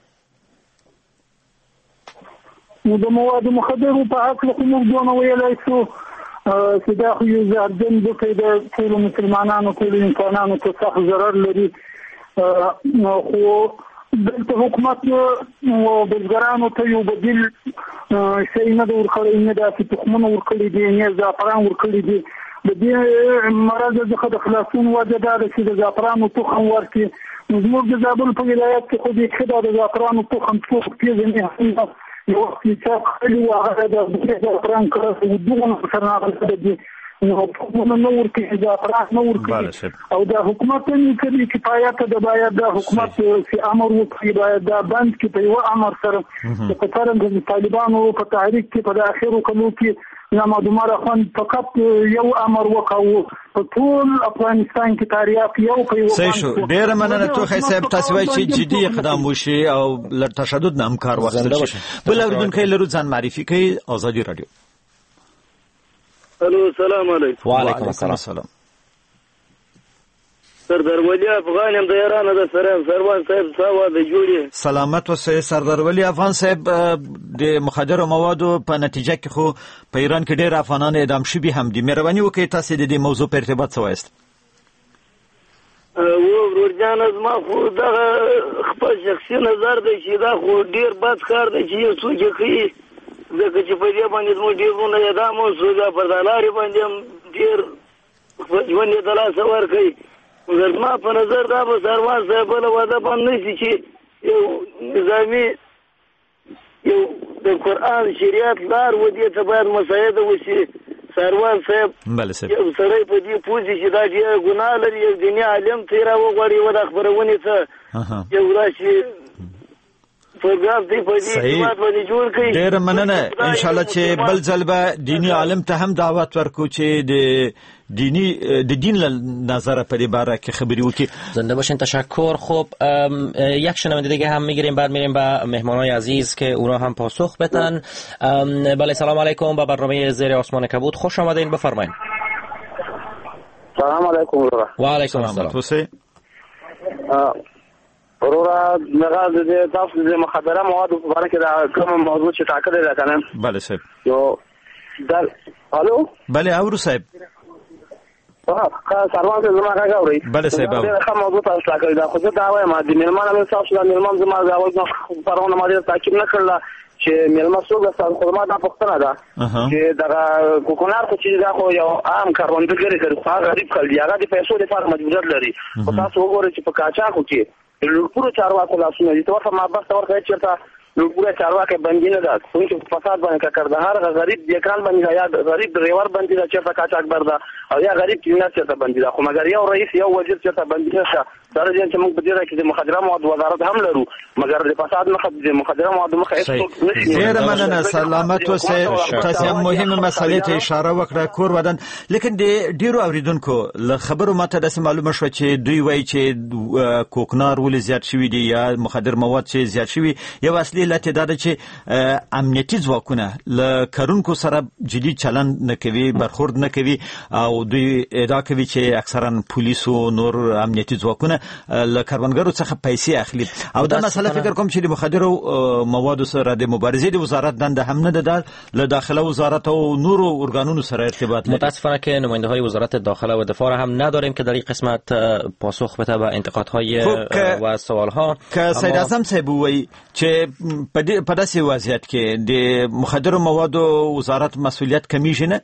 نو د مواد مخدر په اړه خو موږ دونه ویلای شو چې دا خو یو ځردن د ټول مسلمانانو ټول انسانانو ته څه ضرر لري. خو دلته حکومت بزګرانو ته یو بدیل شی نه ورکړی، نه داسې تخمونه ورکړي دي، نه زعفران ورکړي دي. د دې مرض څخه د خلاصون وجه دا ده چې د زعفرانو تخم ورکړي. زموږ د زابل په ولایت کې خو د زعفرانو تخم څوک پېژني، یو وخت چې خپل هغه د زعفران کړه دغه سره راغلی دی، نو حکومت نو ورکړي زعفران نو ورکړي. او د حکومت نه کوي کفایت د باید د حکومت چې امر وکړي، باید د بند کې په یو امر سره د قطر د طالبانو په تحریک کې په اخرو کلو کې نامه دمر خان فقط یو امر وکاو په ټول افغانستان کې تاریخ یو په یو باندې. ډېر مننه توخی صاحب، تاسو وایي چې جدي اقدام وشي او له تشدد نه امکار واخیستل شي. بل اوریدونکو لرو ځان معرفي کوي. آزادي رادیو. الو السلام علیکم. وعلیکم السلام. سردار ولی افغان هم د ایران د سروان صاحب سوا د جوړي سلامت اوسئ. سردار ولی افغان صاحب، د مخدر موادو په نتیجه کې خو په ایران کې ډېر افغانان اعدام شوي هم دي. مهرباني وکړئ تاسو د دې موضوع په ارتباط څه وایست؟ ورجان زما خو دغه خپل شخصي نظر دی چې دا خو ډېر بد کار دی چې یو څوک کوي، ځکه چې په دې باندې زموږ ډېرونه اعدام وشو، پر دا لارې باندې هم ډېر ژوند یې د لاسه ورکوي. مګر ما په نظر دا به سروان صاحب بله وعده باندې نه شي چې یو نظامي یو د قرآن شریعت لار و دې ته باید مساعده وشي. سروان صاحب یو سړی په دې پوه شي چې دا ډېر ګناه لري، یو دیني عالم ته یې راوغواړي و دا خپرونې ته یو راشي پروګرام دی په دې جومات باندې جوړ کړي. ډېره مننه. انشاءالله چې بل ځل به دیني عالم ته هم دعوت ورکړو چې د دین نظر په دې باره کې خبری وکړي. زنده باشین. تشکر. خب یک شنونده دیگه هم میگیریم، بعد میریم به مهمانای عزیز که اونا هم پاسخ بدن. بله سلام علیکم، به برنامه زیر آسمان کبود خوش آمدین، بفرمایید. سلام علیکم. و علیکم السلام. ورورا مغاز دې تاسو د مخدره موادو په اړه کې دا کوم موضوع چې ټاکلې ده کنه؟ بله صاحب. یو دل الو بله اورو صاحب. سروان صاحب زما کاږه اوري. بله صاحب. دا کوم موضوع تاسو ټاکلې ده، خو دا وایم د مېلمانه مې تاسو د مېلمان زما دا وایي نو پرونه ماده تاکید نه کړل چې مېلمه څوک د خدمات د پښتنه ده چې دا کوکنار څه چې دا خو یو عام کاروندګر کړي، غریب کړي، هغه د پیسو لپاره مجبوریت لري. خو تاسو وګورئ چې په کاچاکو کې لوړپوړو چارواکو لاسونه دي. ته ورته ما بس ورته چېرته لوړپوړه چارواکي بندي نه ده، څنګه په فساد باندې کاکردهار غریب دیکان باندې یا غریب ډرایور باندې ده چېرته کاچاک برده او یا غریب کلینر چېرته باندې ده. خو مګر یو رئیس یو وزیر چېرته باندې نشه. دا رجن چې موږ په دې کې د مخدره مواد وزارت هم لرو، مګر د فساد مخه د مخدره مواد مخه هیڅ نشي. ډېر مننه. سلامت اوسئ. تاسو هم مهمه مسلې ته اشاره وکړه، کور ودان. لیکن د ډیرو اوریدونکو له خبرو ماته داسې معلومه شوه چې دوی وایي چې کوکنار ولې زیات شوي دي یا مخدر مواد چې زیات شوي. یو اصلي علت دا ده چې امنیتي ځواکونه له کارونکو سره جدي چلند نه کوي، برخورد نه کوي او دوی ادعا کوي چې اکثرا پولیسو نور امنیتي ځواکونه له کاروانګرو څخه پیسې اخلي. او دا مسله فکر کوم چې د مخدرو موادو سره د مبارزې د وزارت دنده هم نه ده، له داخله وزارت او نورو ارګانونو سره ارتباط لري. متاسفانه که نماینده های وزارت داخله و دفاع هم نداریم که در این قسمت پاسخ بده به انتقادهای و سوالها. که سید اعظم صاحب وایي چې په داسې وضعیت کې د مخدرو موادو وزارت مسؤلیت کمیږي نه؟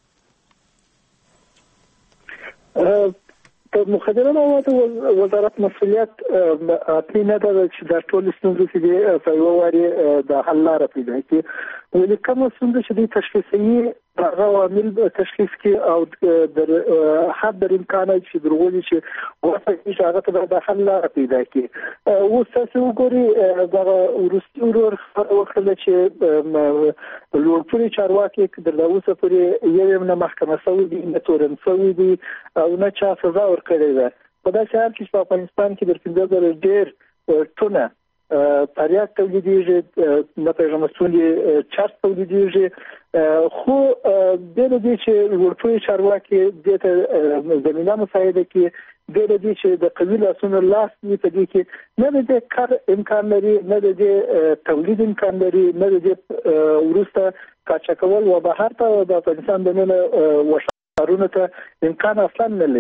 په مخدره موادو وزارت مسؤلیت اصلي نه ده چې د ټول ستونزو چې په یو واري د حل لاره پیدا کړي. ولې کوم ستونزې چې د تشخیصي هغه عامل تشخیص کې او د حد امکانه چې درغلي چې واسه چې هغه ته د حل لاره پیدا کړي. اوس تاسو وګورئ دا ورستي ورور وکړل چې لوړپوړي چارواکي د اوسه پورې یو نه محکمه سوي دي، نه تورن سوي دي او نه چا سزا ورکړې ده. په داسې حال کې په افغانستان کې د 15,000 ډېر ټونه تریاک تولیدیږي، نه پیژمستونی چارت تولیدیږي. خو د دې چې لوړپوړي چارواکي د زمينه مساعده کې د دې چې د قوی لاسونو لاس په دې کې نه د کار امکان لري، نه د تولید امکان لري، نه د ورسته کاچکول و بهر ته د افغانستان د نن وشارونه ته امکان اصلا نه لري.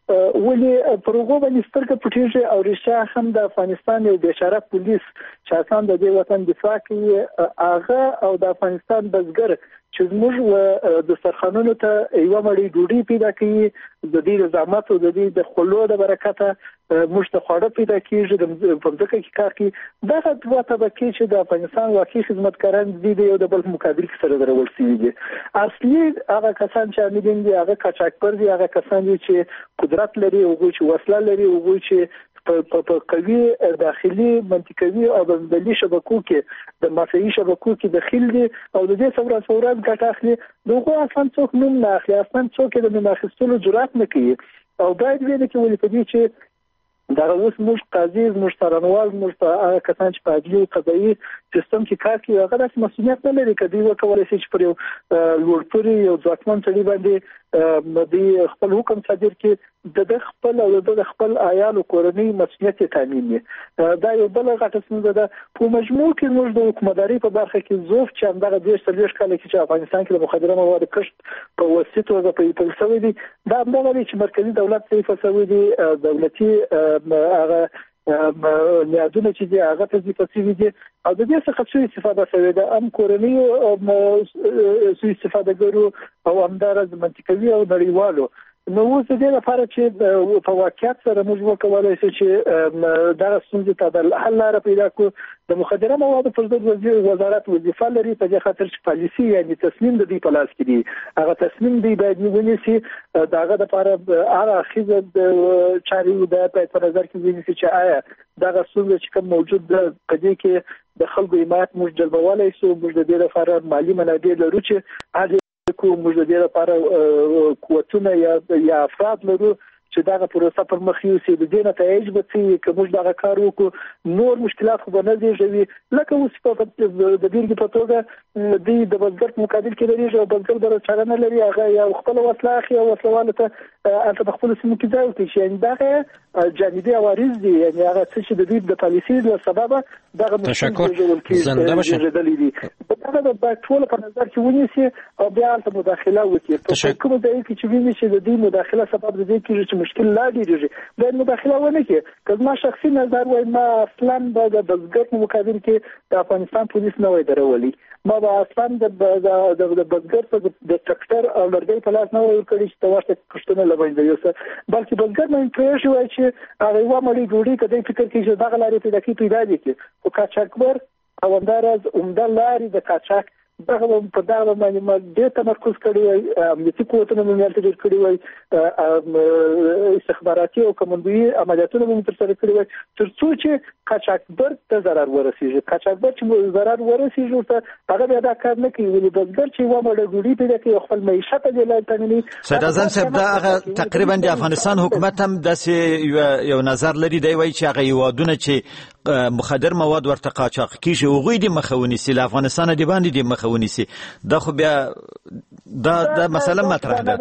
ولې پروګو باندې سترګه پټیږي او رښتیا هم د افغانستان یو بیچاره پولیس چې اسان د دې وطن دفاع کوي هغه او د افغانستان بزګر چې موږ د سرخانونو ته یو مړی ډوډۍ پیدا کوي د دې زحمت او د دې د خلو د برکته موږ ته خواړه پیدا کیږي د پمځکه کې کار کوي دا دوه طبقې چې د افغانستان واقعي خدمتګاران دي یو د بل مقابل سره درول شوي دي اصلي هغه کسان چې امید دي هغه کچاکپر دي هغه کسان دي چې قدرت لري او چې وسله لري او چې په قوي داخلي منطقوي او بلدي شبکو کې د مافیایي شبکو کې داخل دي او د دې ثورات ګټه اخلي دغه اصلا څوک نوم نه اخلي اصلا څوک د نوم اخیستلو جرأت نه کوي او باید ویل کې ولې په دې چې دا اوس موږ قاضي موږ ترانوال موږ کسان چې په عدلي او قضایي سیستم کې کار کوي هغه د مسؤلیت نه لري کدی وکولای شي چې پر یو لوړپوړي یو ځواکمن سړي باندې د خپل حکم صادر کړي د خپل او د خپل عیال او کورنۍ مسؤلیت تامین وي دا یو بل غټه څنګه ده په مجموع کې موږ د حکومتداري په برخه کې زوف چې همدغه د سرویس کال کې چې افغانستان کې د مخدره موادو کښت په وسیله او په پلسوي دي دا همدغه چې مرکزی دولت صحیح فسوي دي دولتي هغه نیازونه چې دی هغه ته ځي دي او د دې څخه څه استفاده شوی ده ام کورنۍ او څه استفاده ګرو او همدارز منطقوي او نړیوالو نو اوس دې لپاره چې په واقعیت سره موږ وکولای شو چې دا ستونزې ته د حل لاره پیدا کړو د مخدره موادو پر ضد وزارت وظیفه لري په دې خاطر چې پالیسي یعنی تصمیم د دې په لاس کې دی هغه تصمیم دی باید ونیسي داغه لپاره هغه خزه د چاري د په نظر کې ونیسي چې آیا دغه څه چې کوم موجود ده په دې کې د خلکو حمایت موږ جلبولای شو موږ د دې لپاره مالی منابع لرو چې موږ د دې لپاره قوتونه یا افراد لرو چې دا پروسه پر مخ یوسي د دې نتایج به چې موږ دا کار وکړو نور مشکلات خو نه دیږي لکه اوس په د بیرګ په توګه د بزګر مقابل کې لري او بزګر در چلنه لري هغه یو خپل وسله اخی او وسلواله ته په خپل سیمه کې ځای کوي چې دا جانبي عوارض دي یعنی هغه چې د دې د پالیسي له سببه دغه تشکر زنده باشین دا د ټول په نظر کې ونیسي او بیا ته مداخله وکړي په کومه ځای کې چې ویني چې د دې مداخله سبب د دې کې مشکل لا ډیریږي باید مداخله ونه کړي که ما شخصي نظر وای ما اصلا د بزګر په مقابل کې د افغانستان پولیس نه وای درولي ما به اصلا د بزګر په د ټریکټر او لرګي په لاس نه وای کړی چې تاسو کښتونه لبنځي یوسه بلکې بزګر مې پرېښی وای چې هغه و مړی ډوډۍ کدی فکر کوي چې دغه لارې پیدا دي او کاچاکبر او همدارز عمده لارې د کاچاک دغه په دغه باندې ما ډېر تمرکز کړی وای امنیتي قوتونه مې ملته ډېر کړی وای استخباراتي او کمانډوي عملیاتونه مې تر سره کړی وای ترڅو چې کاچاکبر ته ضرر ورسیږي کاچاکبر چې ضرر ورسیږي ته هغه بیا دا کار نه کوي ولې بزګر چې و مړ ډوډۍ پیدا کوي خپل معیشت ته لاندې تنمي سید اعظم صاحب دا هغه تقریبا د افغانستان حکومت هم داسې یو نظر لري دی وای چې هغه یوادونه چې مخدر مواد ورته قاچاق کیږي او غوی دي مخونی سي افغانستان دی باندې دی مخونی سي دا خو بیا دا مسله مطرح ده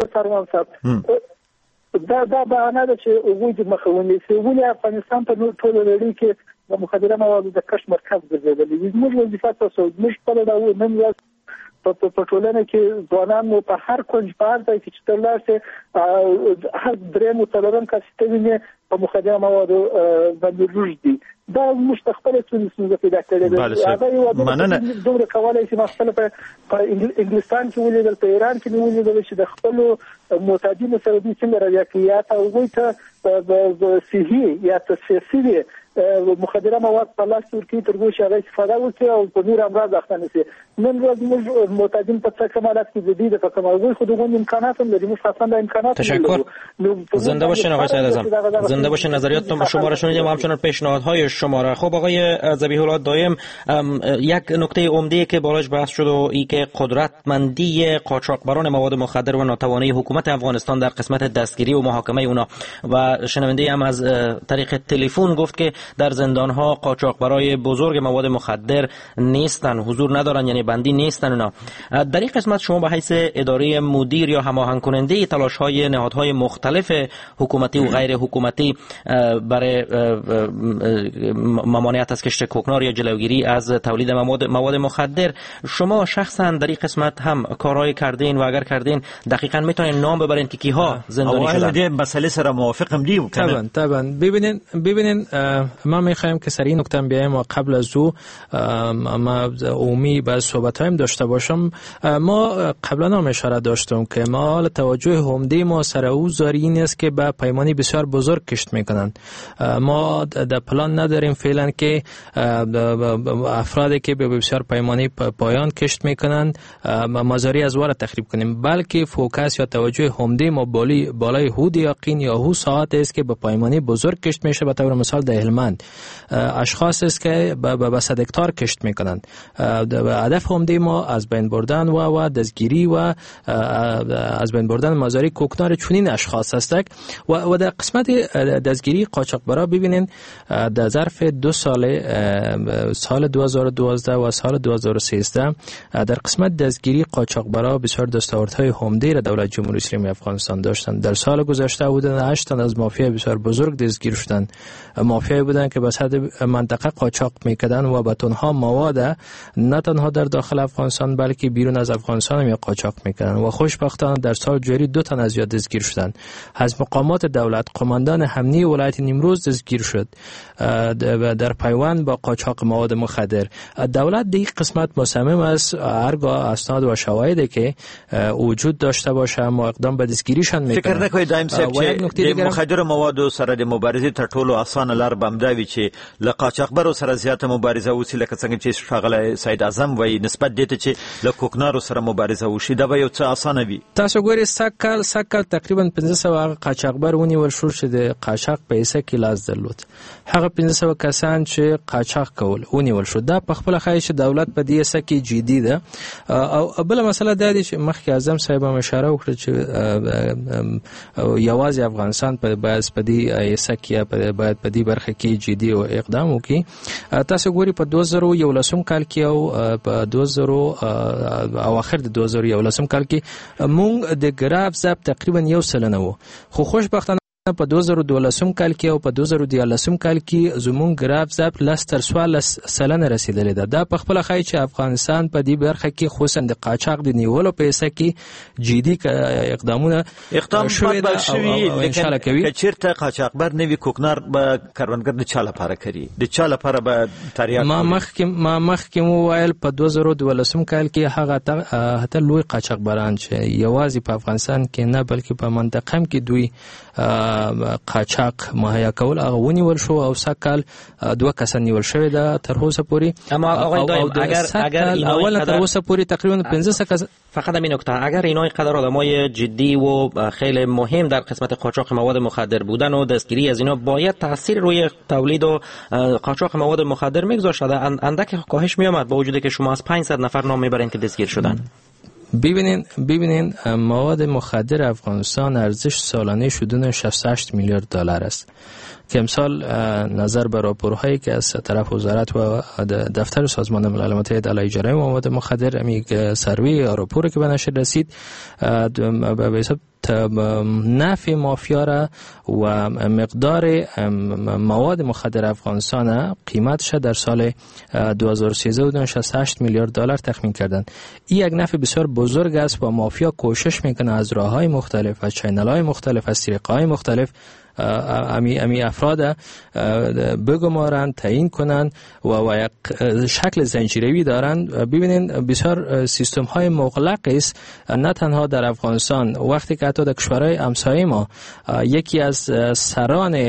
دا بهانه ده چې وګورئ د مخونی سي ولې افغانستان په نور ټول لري کې د مخدره موادو د کښت مرکز ګرځېدلی موږ وظیفه تاسو موږ په لاره نن په ټولنه کې ځوانان په هر کونج په هر ځای کې چې ترلاسه هر درېم او څلورم کس ته ویني په مخدره موادو باندې روږدي دا موږ خپل څه پیدا کړی هغه یو مننه دومره کولای شي مثلا په انګلستان کې ولیدل په ایران کې ولیدل چې د خپل معتادینو سره د څنګه راځي او وایي ته صحي یا تصفیه مخدره مواد په لاس ورکی ترغو شغه استفاده وکړي او په نور امراض اخته نشي نن ورځ موږ معتادین په څه کمالات کې جديد په کمال خو دغه امکانات هم لري مستقیم امکانات تشکر زنده باشین آقای سید اعظم زنده باشین نظریاتتون شما را شنیدیم و همچنین پیشنهادهای شما را خب آقای ذبیح الله دایم یک نکته عمده که بالاش بحث شد و ای که قدرتمندی قاچاقبران مواد مخدر و ناتوانی حکومت افغانستان در قسمت دستگیری و محاکمه اونا و شنونده هم از طریق تلفن گفت که در زندان‌ها قاچاقبرای بزرگ مواد مخدر نیستن، حضور ندارن، یعنی بندی نیستن اونا. در این قسمت شما به حیث اداره مدیر یا هماهنگ کننده تلاش‌های نهادهای مختلف حکومتی و غیر حکومتی برای ممانعت از کشت کوکنار یا جلوگیری از تولید مواد مخدر، شما شخصا در این قسمت هم کارهای کردین و اگر کردین دقیقاً میتونین نام ببرین که کیها زندانی شدن؟ این مسئله سره موافقم دیم. طبعا ببینین ما میخوایم که سر این نکته بیایم و قبل از او ما عمومی به صحبتایم داشته باشم. ما قبلا هم اشاره داشتم که ما توجه عمده ما سر او زاری این است که به پیمانی بسیار بزرگ کشت میکنند. ما در پلان نداریم فعلا که افرادی که به بسیار پیمانی پایان کشت میکنند مزاری از واره تخریب کنیم، بلکه فوکس یا توجه عمده ما بالای حدود یقین یا هو ساعت است که به پیمانی بزرگ کشت میشه. به طور مثال در هلمند اشخاص است که به 100 هکتار کشت میکنند. هدف عمده ما از بین بردن و دستگیری و از بین بردن مزاری کوکنار چنین اشخاص است. و در قسمت دستگیری قاچاقبرا ببینین در ظرف 2 سال 2012 و سال 2013 در قسمت دستگیری قاچاقبرا بسیار دستاوردهای عمده را دولت جمهوری اسلامی افغانستان داشتند. در سال گذشته بودند 8 تن از مافیا بسیار بزرگ دستگیر شدند. مافیایی بودند که به سطح منطقه قاچاق میکردند و به تنها مواد نه تنها در داخل افغانستان بلکه بیرون از افغانستان هم قاچاق میکردند و خوشبختانه در سال جاری 2 تن از زیاد دستگیر شدند. از مقامات دولت قماندان امنیتی ولایت نیمروز دستگیر شد در پیوند با قاچاق مواد مخدر. دولت در این قسمت مصمم است هرگاه اسناد و شواهدی که وجود داشته باشه ما اقدام به دستگیریشان میکنه. فکر نکنید دایم صاحب چې د مخدر موادو سره د مبارزې تر ټولو اسانه لار بمداوي چې له قاچاقبرو سره زیاته مبارزه وسی لکه څنګه چې شغله سید اعظم وایي نسبت دې ته چې له کوکنارو سره مبارزه وشي دا به یو څه اسانه وي. تاسو ګورئ سکل تقریبا 500 قاچاقبر ونیول شو چې د قاچاق پیسې کې لاس درلود. هغه 500 کسان چې قاچاق کول ونیول شو. دا په خپل خایش دولت په دې سکه جدي ده. او بل مسله دا دی چې مخکې اعظم صاحب هم اشاره وکړه چې یوازې افغانستان په باز په دې سکه باید په دې برخه کې جدي او اقدام وکړي. تاسو ګورئ په 2011 کال کې او په 2000 او اخر د 2011 کال کې مونږ د ګراف ضبط تقریبا 1 سلنه وو، خو خوشبختانه په 2012 کال کې او په 2013 کال کې زمون ګراف ضبط لستر سوال سلنه رسیدلې ده. دا په خپل خای چې افغانستان په دې برخه کې خصوصا د قاچاق د نیولو پیسې کې جدي اقدامونه شوي ان شاء الله کوي. چیرته قاچاقبر نوی کوکنار به کروندګر د چاله لپاره کوي، د چاله لپاره به تریاک ما مخکې وایل په 2012 کال کې هغه ته لوی قاچاقبران چې یوازې په افغانستان کې نه بلکې په منطقه کې دوی قاچاق مهیا کول هغه ونیول شو او سکل 2 کسان نیول شوی ده تر اوسه پوری. اما آقای دایم اگر اول تر اوسه پوری تقریبا 15 کسان فقط همین نکته، اگر اینا قدر آدمای جدی و خیلی مهم در قسمت قاچاق مواد مخدر بودن و دستگیری از اینا باید تاثیر روی تولید و قاچاق مواد مخدر میگذاشت، اندک کاهش میامد با وجودی که شما از 500 نفر نام میبرین که دستگیر شدن. ببینین مواد مخدر افغانستان ارزش سالانه شدن 68 میلیارد دلار است که امسال نظر به راپورهایی که از طرف وزارت و دفتر سازمان ملل متحد علیه جرائم مواد مخدر امی سروی راپوری که به نشر رسید به حساب نفع مافیا را و مقدار مواد مخدر افغانستان قیمتش در سال 2013 68 میلیارد دلار تخمین کردند. این یک نفع بسیار بزرگ است و مافیا کوشش میکنه از راههای مختلف، از چینل‌های مختلف، از طریق‌های مختلف امی افراد بگمارند، تعیین کنند و یک شکل زنجیروی دارند. ببینید بسیار سیستم های مغلق است، نه تنها در افغانستان، وقتی که حتی در کشورهای همسایه ما یکی از سران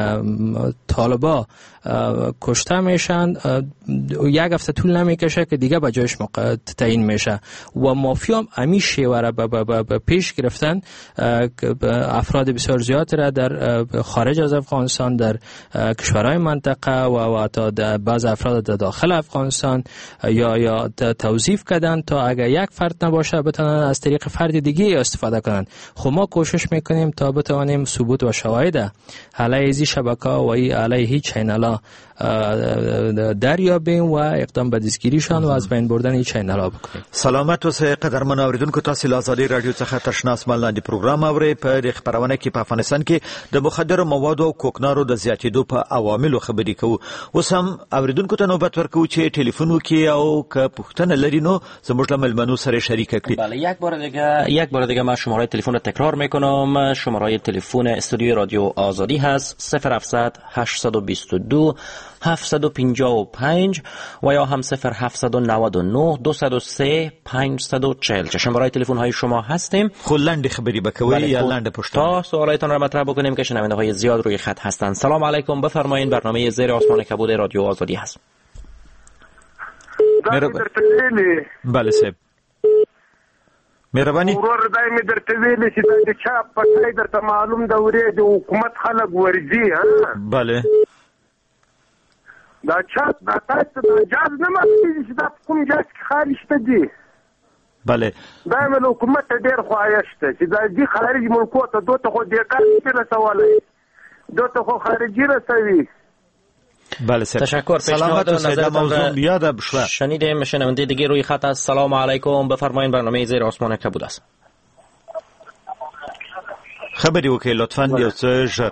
طالبا کشته میشن یک هفته طول نمیکشه که دیگه به جایش تعیین میشه و مافیا امی شیوه را به پیش گرفتن افراد بسیار زیاد را در خارج از افغانستان در کشورهای منطقه و تا بعض افراد در داخل افغانستان یا توظیف کردن تا اگر یک فرد نباشه بتونن از طریق فرد دیگه استفاده کنن. خب ما کوشش میکنیم تا بتوانیم ثبوت و شواهد علیه این شبکه و علیه چینل را دریابیم و اقدام به دستگیریشان و از بین بردن این چینل ها بکنیم. سلامت اوسئ قدرمن اوریدونکو، تاسو له ازادي رادیو څخه تشنا اسمان لاندې پروګرام اورئ. په خبرونه کې په افغانستان کې د مخدره موادو او کوکنارو د زیاتېدو په عواملو خبرې کوو. اوس هم اوریدونکو ته نوبت ورکوو چې ټلیفون وکړي او که پوښتنه لري نو زموږ له مېلمنو سره شریک کړي. بله، یک بار دیگه من شماره تلفن رو تکرار میکنم. شماره تلفن استودیوی رادیو آزادی هست 0700 822 755 و یا هم 0799 203 540. شماره تلفن های شما هستیم. لنډ خبری بکوي یا لنډ پشت تا سوالایتان را مطرح بکنیم که شنونده های زیاد روی خط هستند. سلام علیکم، بفرمایید. برنامه زیر آسمان کبود رادیو آزادی هست. بله صاحب، مهرباني. ورور دای می درته ویل چې د چا پټای درته معلوم د ورې د حکومت خلک ورځي. ها بله، دا چا د تاسو د اجازه نه مخکې چې دا کوم جاز خارج ته دي. بله، دا مې حکومت ډېر خوایشته چې دا دي خارج ملکو ته دوته خو دې کار نه رسولای، دوته خو خارجي رسوي. بله صاحب، تشکر. سلامت و موضوع یاد بشوه. شنیدیم شنونده دیگه روی خط است. سلام علیکم، بفرمایید. برنامه زیر آسمان کبود است. خبری وکړئ لطفاً یو څه ژر.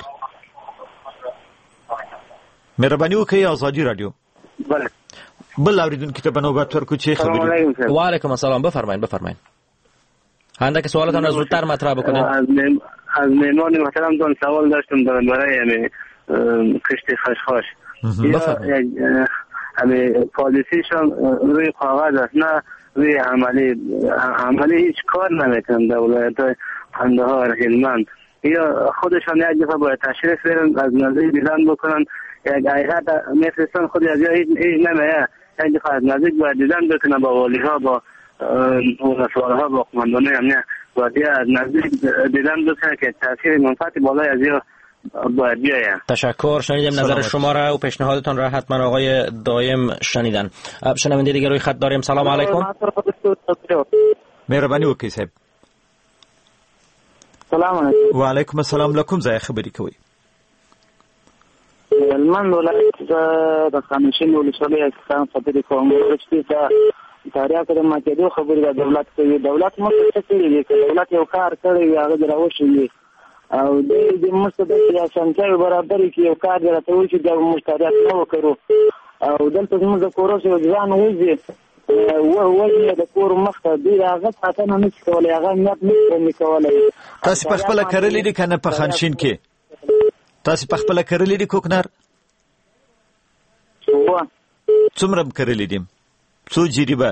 مهرباني وکړئ. آزادی رادیو. بله، بل اوریدونکو ته نوبت ورکو چې خبري. و علیکم السلام، بفرمایید. اندک سوالتان را زودتر مطرح بکنید. از مهمان محترمتان سوال داشتم برای کشت خشخاش. پالیسیشان روی کاغذ است، نه روی عملی هیچ کار نمیکنن در ولایت‌های قندهار، هلمند. یا خودشان یک دفعه باید تشریف برن از نزدیک دیدن بکنن. یک هیئت میفرستن خود از هیچ نمیه، یک دفعه از نزدیک باید دیدن بکنن با والی‌ها، با ولسوارها، با قماندان امنیت، باید از نزدیک دیدن بکنن که تاثیر منفعت بالای از یا باید بیاید. تشکر. شنیدیم نظر شما را و پیشنهادتان را حتما آقای دایم شنیدن. شنونده دیگه روی خط داریم. سلام علیکم. مهرباني وکړئ صاحب. سلام علیکم. و علیکم السلام. لکم ځای خبرې کوي. هلمند ولایت د خانشین ولسوالۍ څخه خبرې کوم. چې تاریخ د ماکېدو خبرې د دولت کوي. دولت مخکې څه کوي؟ دولت یو کار کړی هغه دراوښي او د مستدل اسانتیاوې برابرې کې یو کار درته وایي چې د مشتریات نه وکړو او دلته زموږ د کورس یو ځان وځي وایي د کور مخته دی هغه ساتنه نه شي کولی، هغه نیت نه کولی. تاسو په خپله کرلي دي که نه په خانشین کې؟ تاسو په خپله کرلي دي کوکنار؟ څومره م کرلي دي؟ څو جریبه؟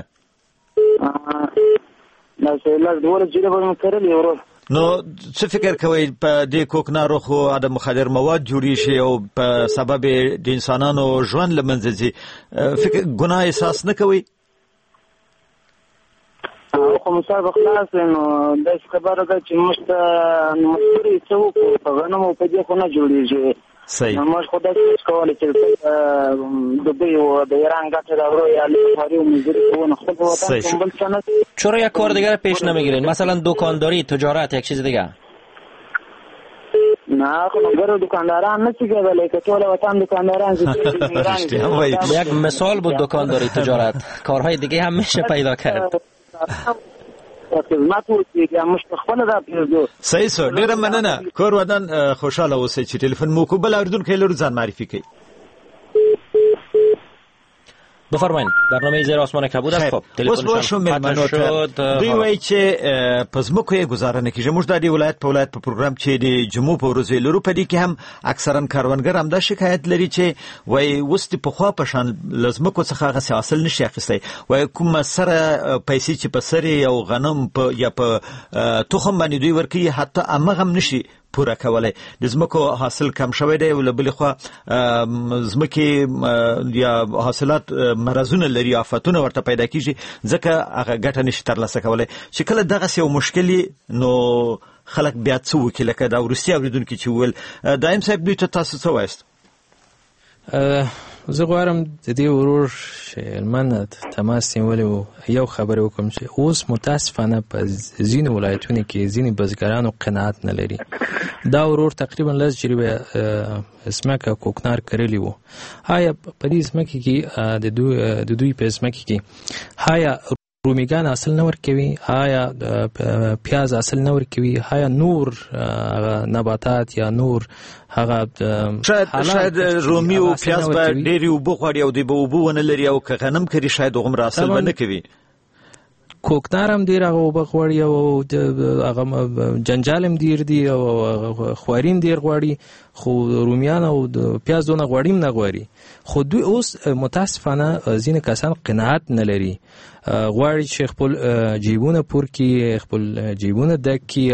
لس 12 جریبه مې کرلي ورور. نو څه فکر کوئ په دې کوکنارو خو د مخدر مواد جوړی شي او په سبب د انسانانو ژوند له منځه ځي، فکر ګناه احساس نه کوئ؟ خو مصاب خلاص نو د خبره ده چې موږ ته مشورې څه وکړو، په غنمو په دې خو نه جوړېږي. صحیح. موږ خو داسې کولی چې دبی و د ایران ګټه راوړو یا لپاره مزدوری کوو، خپل وطن کوم بل څه نه. چرا یک کار دیگر پیش نمیگیرین؟ مثلا دکانداری، تجارت، یک چیز دیگه؟ نه خو ګرو دکانداران نه چی کېدلی که ټول وطن دکانداران یک مثال بود دکانداری، تجارت. کارهای دیگه هم میشه پیدا کرد. صحیح سو. ډیره مننه. کور ودان خوشاله اوسئ. چې ټلیفون مو کو بل اوریدونکو لرو ځان معرفي کړئ. بفرمایید. برنامه زیر آسمان کبود است. خب تلفنشون قطع شد. دوی وایي چې په ځمکو یې ګزاره نه کېږي. موږ د دې ولایت په ولایت په پروګرام چې د جمعو په ورځو لرو، په دې کې هم اکثرا کاروانګر همدا شکایت لري چې وایي اوس د پخوا په شان له ځمکو څخه هغسې حاصل نشي اخیستی. وایي کومه سره پیسې چې په سرې او غنم یا په تخم باندې دوی ورکوي حتی همغه هم نشي پوره کولای. د ځمکو حاصل کم شوی دی او له بلې خوا ځمکې یا حاصلات مرضونه لري، آفتونه ورته پیدا کېږي، ځکه هغه ګټه نشي ترلاسه کولی. چې کله دغسې یو مشکل نو خلک بیا څه وکړي؟ لکه دا وروستي اورېدونکي چې وویل. دایم صاحب دوی ته تاسو څه وایست؟ زه غواړم د دې ورور هلمند تماس نیولی و یو خبرې وکړم چې اوس متاسفانه په ځینو ولایتونو کې ځینې بزګرانو قناعت نه لري. دا ورور تقریبا 10 جریبه ځمکه کوکنار کرلی و. آیا په دې ځمکې کې د دوی په ځمکې کې آیا رومیګان اصل نه ورکوي؟ آیا پیاز اصل نه ورکوي؟ آیا نور نباتات یا نور هغه شاید رومي او پیاز به ډېری اوبه غواړي او د اوبه ونه لري او که غنم کري شاید هغومره اصل به نه کوي. کوکنار هم ډېر هغه اوبه غواړي او هغه جنجال هم ډېر دي او خواري هم ډېر غواړي، خو رومیان او پیاز دونه غواړي هم نه غواړي. خو دوی اوس متاسفانه ځینې کسان قناعت نه لري، غواړي چې خپل جیبونه پور کړي، خپل جیبونه ډک کړي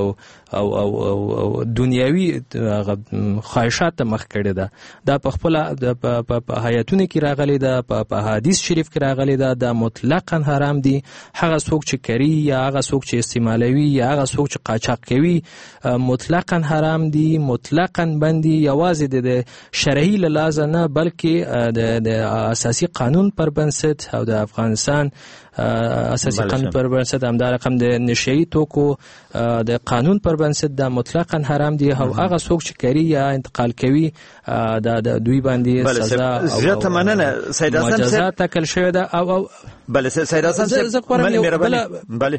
او دنیاوي خواهشات ته مخ کړي ده. دا په خپله په آیتونو کې راغلی ده، په حدیث شریف کې راغلی ده. دا مطلقا حرام دي. هغه څوک چې کوي یا هغه څوک چې استعمالوي یا هغه څوک چې قاچاق کوي مطلقا حرام دي، مطلقا بندي. یوازې د شرعي له لحاظه نه بلکې د اساسي قانون پر بنسټ او د افغانستان اساسي قانون پر بنسټ همدا رقم د نشئی توکو د قانون پر بنسټ دا مطلقا حرام دي. او هغه څوک چې کوي یا انتقال کوي د دوی باندې سزا او زیاته مننه سید اعظم صاحب تکل شوی ده. او بله سید اعظم صاحب بله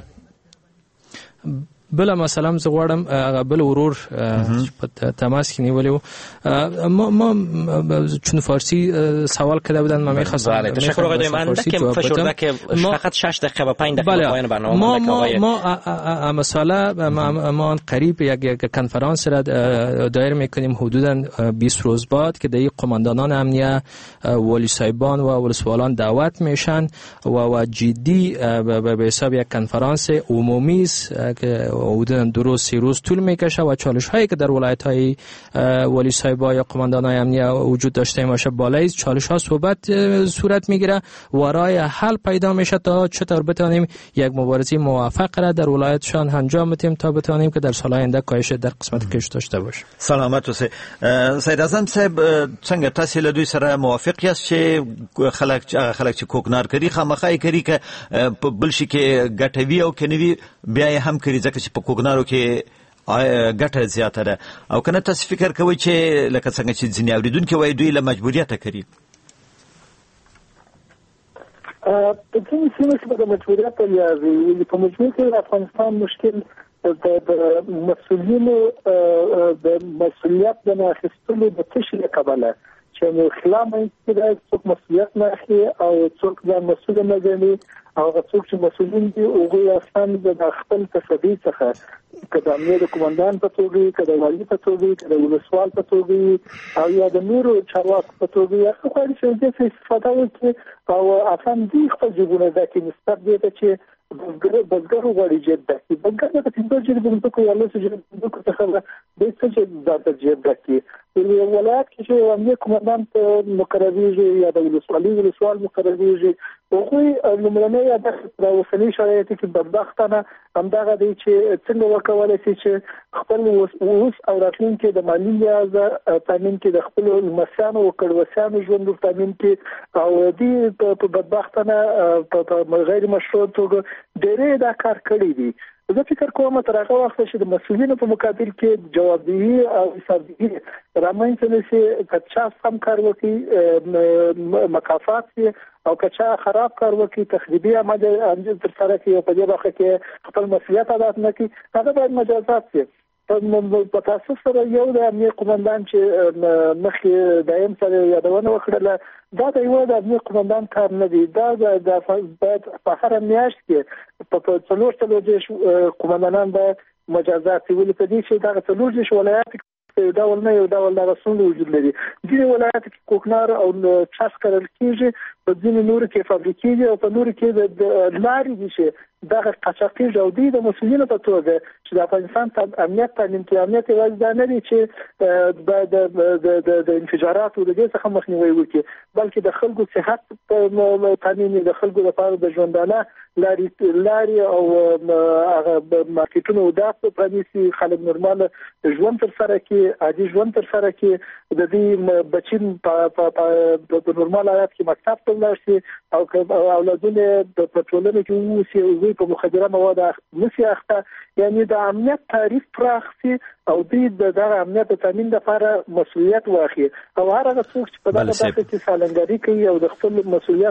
بله مثلا زه غواړم هغه بل ورور په تماس کې نیولی و. ما چون فارسی سوال کرده بودن ما میخواستم تشکر آقای دوی. من که فشرده که فقط 6 دقیقه و 5 دقیقه پایان برنامه ما مساله ما قریب یک کنفرانس را دایر میکنیم حدودا 20 روز بعد که در قماندانان امنیه ولی صاحبان و ولسوالان دعوت میشن و جدی به حساب یک کنفرانس عمومی است که حدوداً 2-3 روز طول میکشه و چالش هایی که در ولایت های ولی صاحبا یا قماندان های امنیه وجود داشته باشه بالای چالش ها صورت میگیره و راه حل پیدا میشه تا چطور بتونیم یک مبارزه موفق را در ولایتشان انجام بدیم تا بتونیم که در سال آینده کاهش در قسمت کش داشته باشه. سلامت اوسئ. سید اعظم صاحب څنګه تاسو له دوی سره موافق یاست چې خلک چې کوکنار کوي خامخای کوي که بل شي کې ګټوي او کنيوي بیا هم کوي ځکه چې په کوکنارو کې ګټه زیاته ده او کنه تاسو فکر کوئ چې لکه څنګه چې ځینې اوریدونکي وایي دوی له مجبوریته کوي؟ په ځینې سیمو کې د مجبوریت یا په مجبور کې د افغانستان مشکل د مسؤلینو د مسؤلیت د اخیستلو د تشریح له کبله چې خلاف کې څوک مسؤلیت نه اخلي او څوک ځان مسؤل نه ګڼي او څوک چې مسؤلین دي هغه اصلا د خپل تصدیق څخه کله امنیت کمانډان په توګه کله والی په توګه کله ولسوال په توګه او یا د نورو چارواکو په توګه هغه خو چې د استفاده وکړي او اصلا دي خپل جوړونه ده چې نسبت دي چې بزګر غواړي جدي بزګر د پینځه جریبو په کوله چې د کومه خبره د څه ذات جدي په ولایت کې چې امنیت کمانډان مقرریږي یا د ولسوال مقرریږي هغه لمړنۍ د اوسنۍ شرایط کې بدبختانه همدغه دی چې څنګه وکولای شي چې خپل اوس او راتلونکي د مالی لحاظ تامین کې د خپل مسیانو او کډوسیانو ژوند تامین کې او دی په بدبختانه په غیر مشروع توګه ډېرې دا کار کړی دی. زه فکر کوم تر هغه وخت چې د مسؤلینو په مقابل کې جوابدهي او حسابدهي رامنځته شي کچا سم کار وکړي مکافات او کچا خراب کار وکړي تخریبي عمل تر سره کوي په دې وخت کې خپل مسؤلیت ادا نه کوي هغه باید مجازات شي. په تاسو سره یو د امنیت قومندان چې مخکې دایم سره یادونه وکړه دا د یو د امنیت قومندان کار نه دی. دا د په هر میاشت کې په څلور قومندانان باید مجازات ویل په دې چې دا څلور ولایت ډول نه یو ډول د رسول وجود لري. ځینې ولایت کې کوکنار او چاس کرل کېږي په ځینې نور کې فابریکې او په نور کې د لارې دي چې دغه قاچاقي جودي د مسؤلینو په توګه چې د افغانستان امنیت تامین کوي. امنیت یوازې دا نه دی چې د انفجاراتو د دې څخه مخنیوي وکړي بلکې د خلکو صحت تامین د خلکو لپاره د ژوندانه لاري او هغه مارکیټونو د پرانیسي خلک نورمال ژوند تر سره کې عادي ژوند تر سره کې د دې بچین په نورمال حالت کې مکتب ته لاړ شي او اولادونه د پټرولونو کې وسی په مخدره مواد نشي اخته یعنی د امنیت تعریف پراخ سي او د امنیت تامین لپاره مسؤلیت واخلي او هر هغه څوک چې په دغه برخه کې سالنګري کوي او د خپل مسؤلیت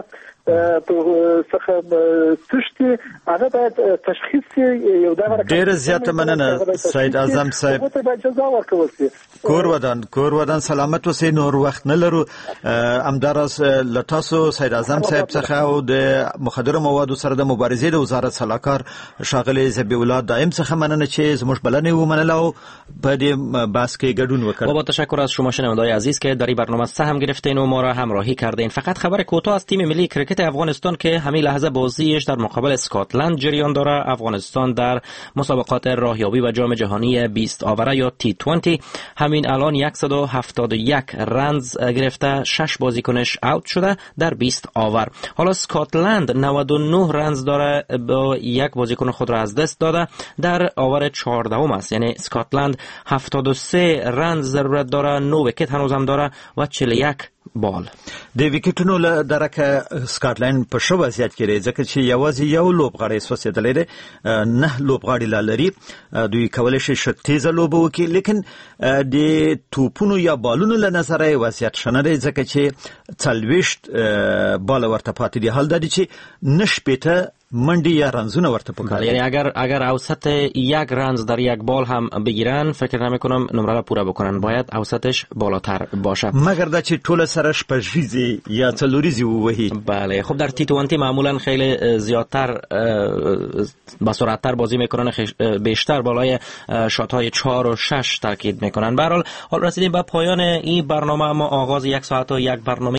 څخه تشتي هغه باید تشخیص یو دغه ډېر زیاته مننه سید اعظم صاحب ته اجازه ورکول شي کور ودان سلامت اوسئ نور وخت نه لرو امدارس لټاسو سید اعظم صاحب څخه او د مخدره موادو سره د مبارزې د وزارت سلاکار شاغلی زبی الله دائم څخه مننه چې زموږ بلنه ومنله په دې بحث کې ګډون وکړ. با تشکر از شما شنوندگان عزیز که در این برنامه سهم گرفتین و ما را همراهی کردین. فقط خبر کوتاه از تیم ملی کرکت افغانستان که همین لحظه بازیش در مقابل اسکاتلند جریان داره. افغانستان در مسابقات راهیابی و جام جهانی 20 آوره یا T20 همین الان 171 رنز گرفته، 6 بازیکنش اوت شده در 20 آور. حالا اسکاتلند 99 رنز داره، با یک بازیکن خود را از دست داده، در آور 14 است. یعنی اسکاتلند 73 رنز ضرورت داره، 9 ویکت هنوز هم داره و 41 بال. د ویکټونو له درکه سکاټلند په شو وضعیت کې لري ځکه چې یوازې یو لوبغاړی سوسیدلې ده، 9 لوبغاړي لري، دوی کولای شي شتیزه لوبه وکړي، لیکن د توپونو یا بالونو له نظره وضعیت شنه دی ځکه چې 40 بال ورته پاتې دي. حال دا دی چې نشپېته منډی یا رنزونه ورته پکار. یعنی اگر اوسط یک رنز در یک بال هم بگیرن فکر نمی‌کنم نمره را پوره بکنن، باید اوسطش بالاتر باشه، مگر دا چې ټول سره شپږیزي یا څلوریزي ووهي. بله خب در T20 معمولا خیلی زیادتر با سرعت‌تر بازی میکنن، بیشتر بالای شات‌های 4 و 6 تاکید میکنن. به هر حال رسیدیم به پایان این برنامه، اما آغاز یک ساعت و یک برنامه